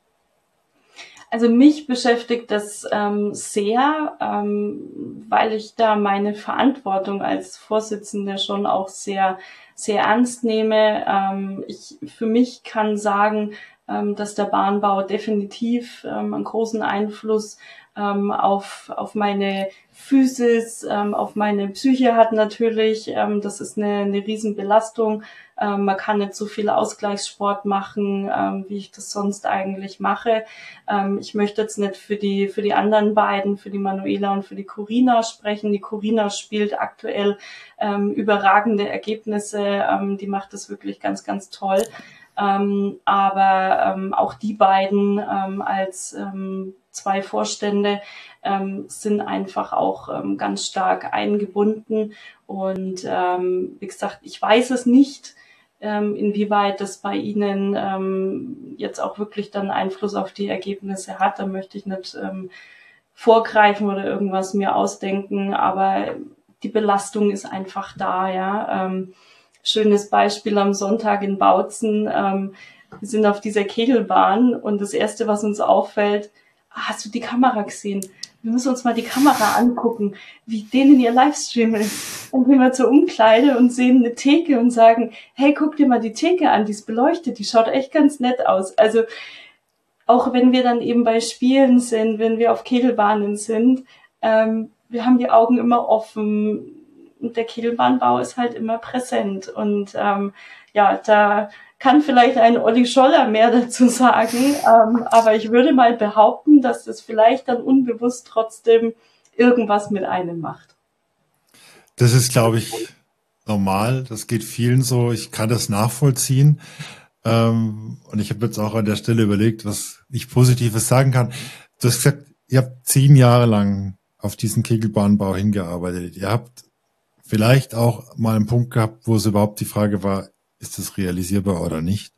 Also mich beschäftigt das ähm, sehr, ähm, weil ich da meine Verantwortung als Vorsitzende schon auch sehr, sehr ernst nehme. Ähm, ich für mich kann sagen, ähm, dass der Bahnbau definitiv ähm, einen großen Einfluss ähm, auf auf meine Physis, ähm, auf meine Psyche hat natürlich. Ähm, das ist eine, eine Riesenbelastung. Ähm, man kann nicht so viel Ausgleichssport machen, ähm, wie ich das sonst eigentlich mache. Ähm, ich möchte jetzt nicht für die für die anderen beiden, für die Manuela und für die Corina sprechen. Die Corina spielt aktuell ähm, überragende Ergebnisse. Ähm, die macht das wirklich ganz, ganz toll. Ähm, aber ähm, auch die beiden ähm, als ähm, zwei Vorstände ähm, sind einfach auch ähm, ganz stark eingebunden. Und ähm, wie gesagt, ich weiß es nicht, ähm, inwieweit das bei Ihnen ähm, jetzt auch wirklich dann Einfluss auf die Ergebnisse hat. Da möchte ich nicht ähm, vorgreifen oder irgendwas mir ausdenken, aber die Belastung ist einfach da, ja. Ähm, schönes Beispiel am Sonntag in Bautzen. Ähm, wir sind auf dieser Kegelbahn, und das Erste, was uns auffällt, ah, hast du die Kamera gesehen? Wir müssen uns mal die Kamera angucken, wie denen ihr Livestream ist. Dann gehen wir zur Umkleide und sehen eine Theke und sagen, hey, guck dir mal die Theke an, die ist beleuchtet, die schaut echt ganz nett aus. Also auch wenn wir dann eben bei Spielen sind, wenn wir auf Kegelbahnen sind, ähm, wir haben die Augen immer offen und der Kegelbahnbau ist halt immer präsent. Und ähm, ja, da kann vielleicht ein Olli Scholler mehr dazu sagen, ähm, aber ich würde mal behaupten, dass das vielleicht dann unbewusst trotzdem irgendwas mit einem macht. Das ist, glaube ich, normal. Das geht vielen so. Ich kann das nachvollziehen. Ähm, und ich habe jetzt auch an der Stelle überlegt, was ich Positives sagen kann. Du hast gesagt, ihr habt zehn Jahre lang auf diesen Kegelbahnbau hingearbeitet. Ihr habt vielleicht auch mal einen Punkt gehabt, wo es überhaupt die Frage war, ist das realisierbar oder nicht?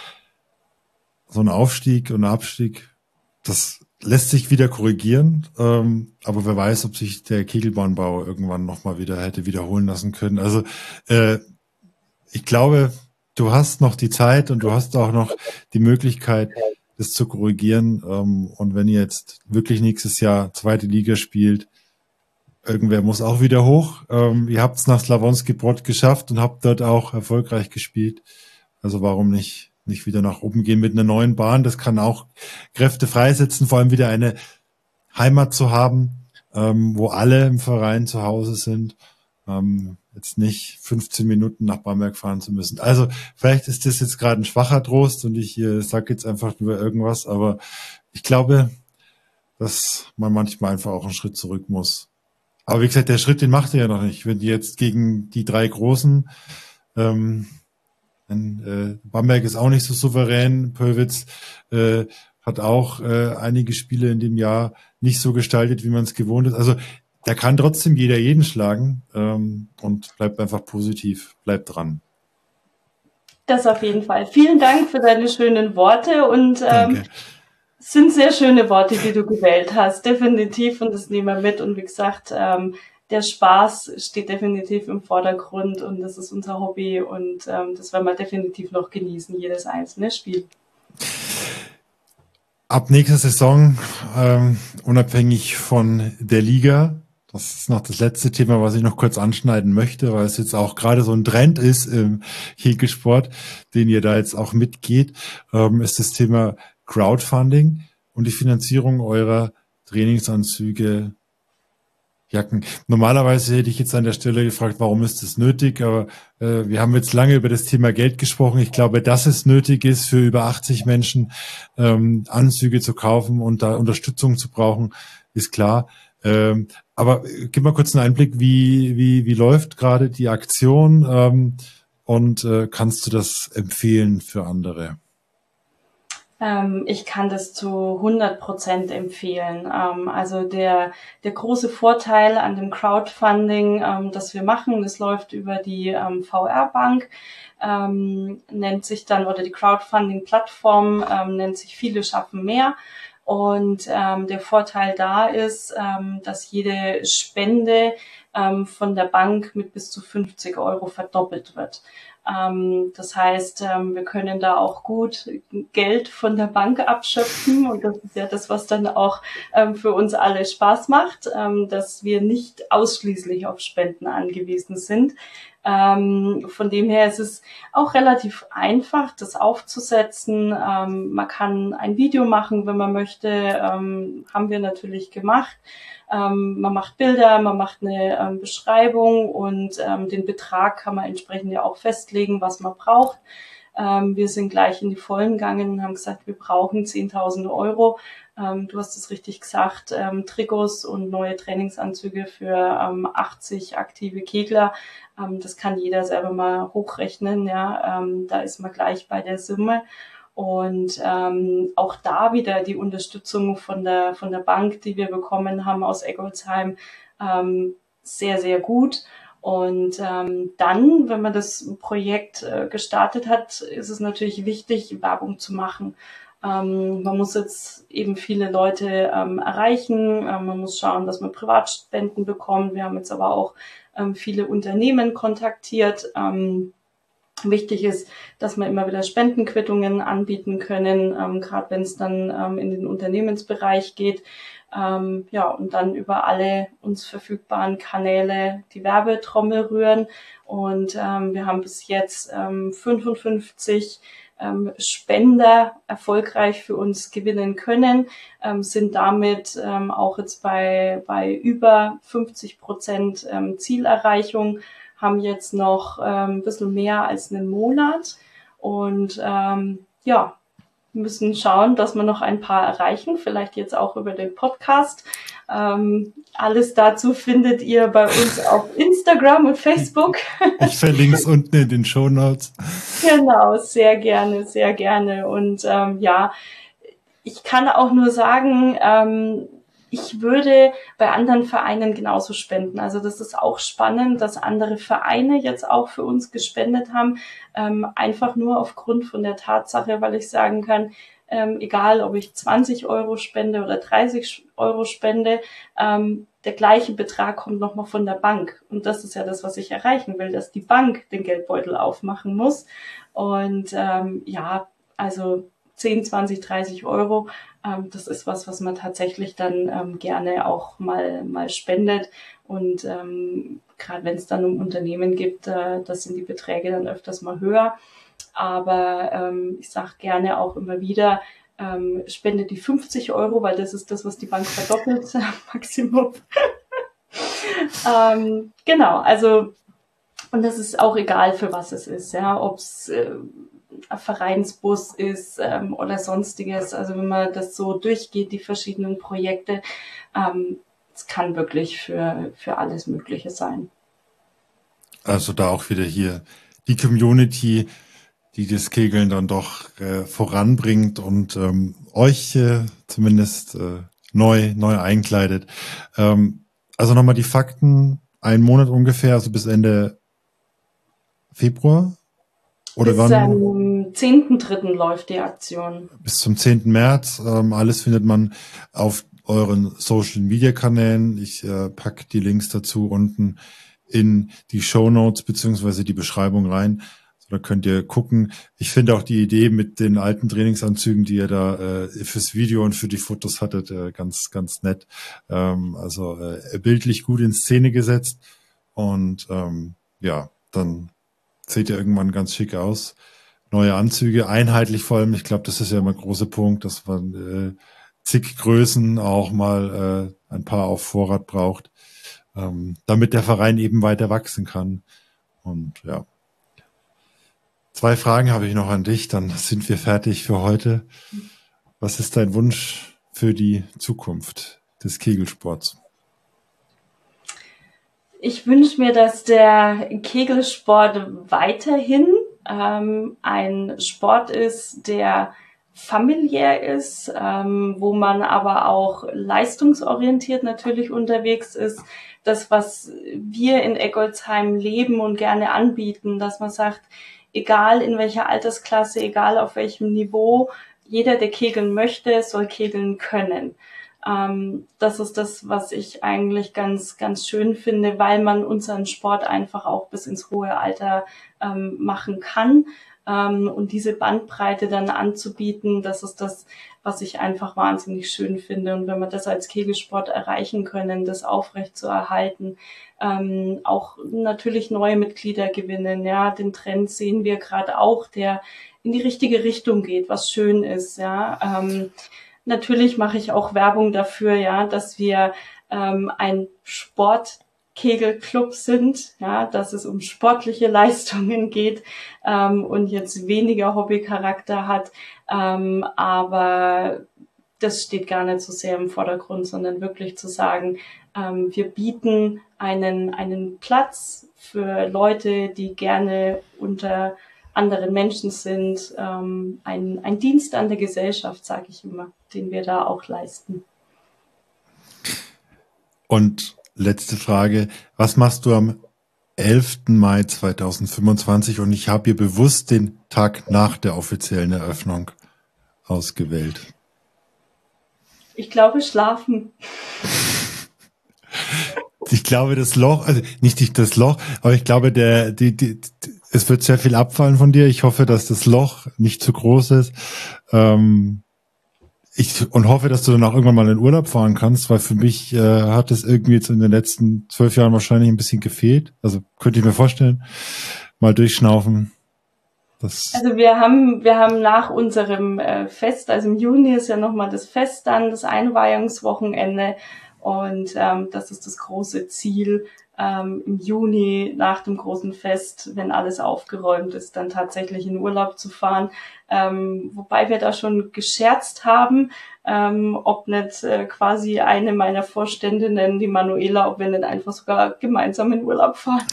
So ein Aufstieg und ein Abstieg, das lässt sich wieder korrigieren, ähm, aber wer weiß, ob sich der Kegelbahnbau irgendwann nochmal wieder hätte wiederholen lassen können. Also äh, ich glaube, du hast noch die Zeit und du hast auch noch die Möglichkeit, das zu korrigieren. Ähm, und wenn ihr jetzt wirklich nächstes Jahr zweite Liga spielt, irgendwer muss auch wieder hoch. Ähm, ihr habt es nach Slavonski Brod geschafft und habt dort auch erfolgreich gespielt. Also warum nicht nicht wieder nach oben gehen mit einer neuen Bahn? Das kann auch Kräfte freisetzen, vor allem wieder eine Heimat zu haben, ähm, wo alle im Verein zu Hause sind. Ähm, jetzt nicht fünfzehn Minuten nach Bamberg fahren zu müssen. Also vielleicht ist das jetzt gerade ein schwacher Trost und ich äh, sage jetzt einfach nur irgendwas, aber ich glaube, dass man manchmal einfach auch einen Schritt zurück muss. Aber wie gesagt, der Schritt, den macht er ja noch nicht. Wenn die jetzt gegen die drei Großen, ähm, äh, Bamberg ist auch nicht so souverän, Pölwitz äh, hat auch äh, einige Spiele in dem Jahr nicht so gestaltet, wie man es gewohnt ist. Also da kann trotzdem jeder jeden schlagen ähm, und bleibt einfach positiv, bleibt dran. Das auf jeden Fall. Vielen Dank für deine schönen Worte und ähm, es sind sehr schöne Worte, die du gewählt hast, definitiv, und das nehmen wir mit. Und wie gesagt, ähm, der Spaß steht definitiv im Vordergrund und das ist unser Hobby und ähm, das werden wir definitiv noch genießen, jedes einzelne Spiel. Ab nächster Saison, ähm, unabhängig von der Liga, das ist noch das letzte Thema, was ich noch kurz anschneiden möchte, weil es jetzt auch gerade so ein Trend ist im Kegelsport, den ihr da jetzt auch mitgeht, ähm, ist das Thema Crowdfunding und die Finanzierung eurer Trainingsanzüge, Jacken. Normalerweise hätte ich jetzt an der Stelle gefragt, warum ist das nötig? Aber äh, wir haben jetzt lange über das Thema Geld gesprochen. Ich glaube, dass es nötig ist, für über achtzig Menschen ähm, Anzüge zu kaufen und da Unterstützung zu brauchen, ist klar. Ähm, aber gib mal kurz einen Einblick, wie wie wie läuft gerade die Aktion ähm, und äh, kannst du das empfehlen für andere? Ich kann das zu hundert Prozent empfehlen. Also der, der große Vorteil an dem Crowdfunding, das wir machen, das läuft über die V R-Bank, nennt sich dann, oder die Crowdfunding-Plattform nennt sich Viele schaffen mehr. Und der Vorteil da ist, dass jede Spende von der Bank mit bis zu fünfzig Euro verdoppelt wird. Das heißt, wir können da auch gut Geld von der Bank abschöpfen und das ist ja das, was dann auch für uns alle Spaß macht, dass wir nicht ausschließlich auf Spenden angewiesen sind. Von dem her ist es auch relativ einfach, das aufzusetzen. Man kann ein Video machen, wenn man möchte, haben wir natürlich gemacht. Ähm, man macht Bilder, man macht eine ähm, Beschreibung und ähm, den Betrag kann man entsprechend ja auch festlegen, was man braucht. Ähm, wir sind gleich in die Vollen gegangen und haben gesagt, wir brauchen zehntausend Euro. Ähm, du hast es richtig gesagt, ähm, Trikots und neue Trainingsanzüge für ähm, achtzig aktive Kegler. Ähm, das kann jeder selber mal hochrechnen. Ja, ähm, da ist man gleich bei der Summe. Und ähm, auch da wieder die Unterstützung von der von der Bank, die wir bekommen haben aus Eggolsheim, ähm, sehr, sehr gut. Und ähm, dann, wenn man das Projekt äh, gestartet hat, ist es natürlich wichtig, Werbung zu machen. Ähm, man muss jetzt eben viele Leute ähm, erreichen. Ähm, man muss schauen, dass man Privatspenden bekommt. Wir haben jetzt aber auch ähm, viele Unternehmen kontaktiert. Ähm, Wichtig ist, dass wir immer wieder Spendenquittungen anbieten können, ähm, gerade wenn es dann ähm, in den Unternehmensbereich geht. Ähm, ja, und dann über alle uns verfügbaren Kanäle die Werbetrommel rühren. Und ähm, wir haben bis jetzt ähm, fünfundfünfzig ähm, Spender erfolgreich für uns gewinnen können, ähm, sind damit ähm, auch jetzt bei, bei über fünfzig Prozent ähm, Zielerreichung, haben jetzt noch ähm, ein bisschen mehr als einen Monat und ähm, ja, müssen schauen, dass wir noch ein paar erreichen, vielleicht jetzt auch über den Podcast. Ähm, alles dazu findet ihr bei uns auf Instagram und Facebook. Ich verlinke es unten in den Shownotes. Genau, sehr gerne, sehr gerne. Und ähm, ja, ich kann auch nur sagen, ähm, ich würde bei anderen Vereinen genauso spenden. Also das ist auch spannend, dass andere Vereine jetzt auch für uns gespendet haben, ähm, einfach nur aufgrund von der Tatsache, weil ich sagen kann, ähm, egal ob ich zwanzig Euro spende oder dreißig Euro spende, ähm, der gleiche Betrag kommt nochmal von der Bank. Und das ist ja das, was ich erreichen will, dass die Bank den Geldbeutel aufmachen muss. Und ähm, ja, also zehn, zwanzig, dreißig Euro, ähm, das ist was, was man tatsächlich dann ähm, gerne auch mal mal spendet. Und ähm, gerade wenn es dann um Unternehmen gibt, äh, das sind die Beträge dann öfters mal höher. Aber ähm, ich sage gerne auch immer wieder, ähm, spendet die fünfzig Euro, weil das ist das, was die Bank verdoppelt, Maximum. ähm, genau, also und das ist auch egal, für was es ist, ja, ob es äh, ein Vereinsbus ist ähm, oder sonstiges. Also wenn man das so durchgeht, die verschiedenen Projekte, ähm, es kann wirklich für für alles Mögliche sein. Also da auch wieder hier die Community, die das Kegeln dann doch äh, voranbringt und ähm, euch äh, zumindest äh, neu neu einkleidet. Ähm, also nochmal die Fakten, einen Monat ungefähr, also bis Ende Februar? Oder bis wann? am zehnten dritten läuft die Aktion. Bis zum zehnten März. Ähm, alles findet man auf euren Social-Media-Kanälen. Ich äh, pack die Links dazu unten in die Shownotes beziehungsweise die Beschreibung rein. Da könnt ihr gucken. Ich finde auch die Idee mit den alten Trainingsanzügen, die ihr da äh, fürs Video und für die Fotos hattet, äh, ganz, ganz nett. Ähm, also äh, bildlich gut in Szene gesetzt. Und ähm, ja, dann seht ihr irgendwann ganz schick aus. Neue Anzüge, einheitlich vor allem. Ich glaube, das ist ja immer ein großer Punkt, dass man äh, zig Größen auch mal äh, ein paar auf Vorrat braucht, ähm, damit der Verein eben weiter wachsen kann. Und ja. Zwei Fragen habe ich noch an dich, dann sind wir fertig für heute. Was ist dein Wunsch für die Zukunft des Kegelsports? Ich wünsche mir, dass der Kegelsport weiterhin ähm, ein Sport ist, der familiär ist, ähm, wo man aber auch leistungsorientiert natürlich unterwegs ist. Das, was wir in Eggolsheim leben und gerne anbieten, dass man sagt, egal in welcher Altersklasse, egal auf welchem Niveau, jeder, der kegeln möchte, soll kegeln können. Ähm, das ist das, was ich eigentlich ganz, ganz schön finde, weil man unseren Sport einfach auch bis ins hohe Alter ähm, machen kann. Ähm, und diese Bandbreite dann anzubieten, das ist das, was ich einfach wahnsinnig schön finde. Und wenn wir das als Kegelsport erreichen können, das aufrecht zu erhalten, ähm, auch natürlich neue Mitglieder gewinnen. Ja, den Trend sehen wir gerade auch, der in die richtige Richtung geht, was schön ist. Ja, ähm, natürlich mache ich auch Werbung dafür, ja, dass wir ähm, ein Sportkegelclub sind, ja, dass es um sportliche Leistungen geht ähm, und jetzt weniger Hobbycharakter hat, ähm, aber das steht gar nicht so sehr im Vordergrund, sondern wirklich zu sagen, ähm, wir bieten einen einen Platz für Leute, die gerne unter anderen Menschen sind, ähm, ein, ein Dienst an der Gesellschaft, sage ich immer, den wir da auch leisten. Und letzte Frage, was machst du am elften Mai zweitausendfünfundzwanzig? Und ich habe hier bewusst den Tag nach der offiziellen Eröffnung ausgewählt. Ich glaube, schlafen. Ich glaube, das Loch, also nicht das Loch, aber ich glaube, der, die, die, es wird sehr viel abfallen von dir. Ich hoffe, dass das Loch nicht zu groß ist. Ähm, ich und hoffe, dass du dann auch irgendwann mal in Urlaub fahren kannst, weil für mich äh, hat es irgendwie jetzt in den letzten zwölf Jahren wahrscheinlich ein bisschen gefehlt. Also könnte ich mir vorstellen, mal durchschnaufen. Das also wir haben wir haben nach unserem äh, Fest, also im Juni ist ja nochmal das Fest dann, das Einweihungswochenende und ähm, das ist das große Ziel, ähm, im Juni nach dem großen Fest, wenn alles aufgeräumt ist, dann tatsächlich in Urlaub zu fahren. Ähm, wobei wir da schon gescherzt haben, ähm, ob nicht äh, quasi eine meiner Vorständinnen, die Manuela, ob wir nicht einfach sogar gemeinsam in Urlaub fahren.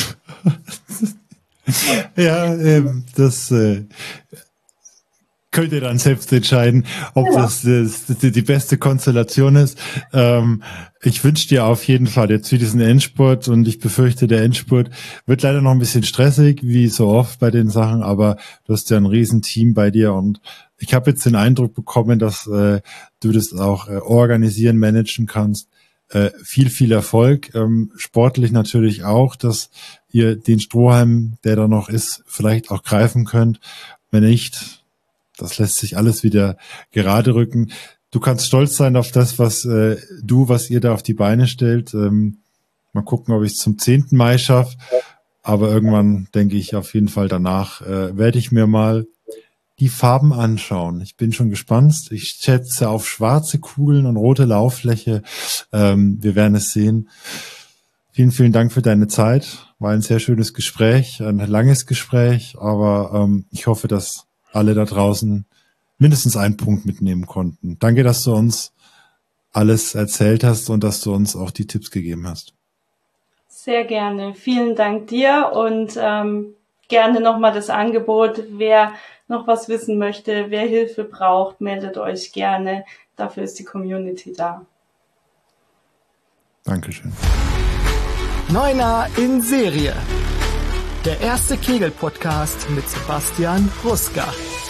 Ja, ähm, das äh, könnt ihr dann selbst entscheiden, ob ja. das, das, das die beste Konstellation ist. Ähm, ich wünsche dir auf jeden Fall jetzt für diesen Endspurt und ich befürchte, der Endspurt wird leider noch ein bisschen stressig, wie so oft bei den Sachen, aber du hast ja ein Riesenteam bei dir und ich habe jetzt den Eindruck bekommen, dass äh, du das auch äh, organisieren, managen kannst. Äh, viel, viel Erfolg, ähm, sportlich natürlich auch, dass ihr den Strohhalm, der da noch ist, vielleicht auch greifen könnt. Wenn nicht, das lässt sich alles wieder gerade rücken. Du kannst stolz sein auf das, was äh, du, was ihr da auf die Beine stellt. Ähm, mal gucken, ob ich es zum zehnten Mai schaffe. Aber irgendwann denke ich auf jeden Fall danach, äh, werde ich mir mal die Farben anschauen. Ich bin schon gespannt. Ich schätze auf schwarze Kugeln und rote Lauffläche. Ähm, wir werden es sehen. Vielen, vielen Dank für deine Zeit. War ein sehr schönes Gespräch, ein langes Gespräch, aber ähm, ich hoffe, dass alle da draußen mindestens einen Punkt mitnehmen konnten. Danke, dass du uns alles erzählt hast und dass du uns auch die Tipps gegeben hast. Sehr gerne. Vielen Dank dir und ähm, gerne nochmal das Angebot. Wer noch was wissen möchte, wer Hilfe braucht, meldet euch gerne. Dafür ist die Community da. Dankeschön. Neuner in Serie. Der erste Kegel-Podcast mit Sebastian Ruska.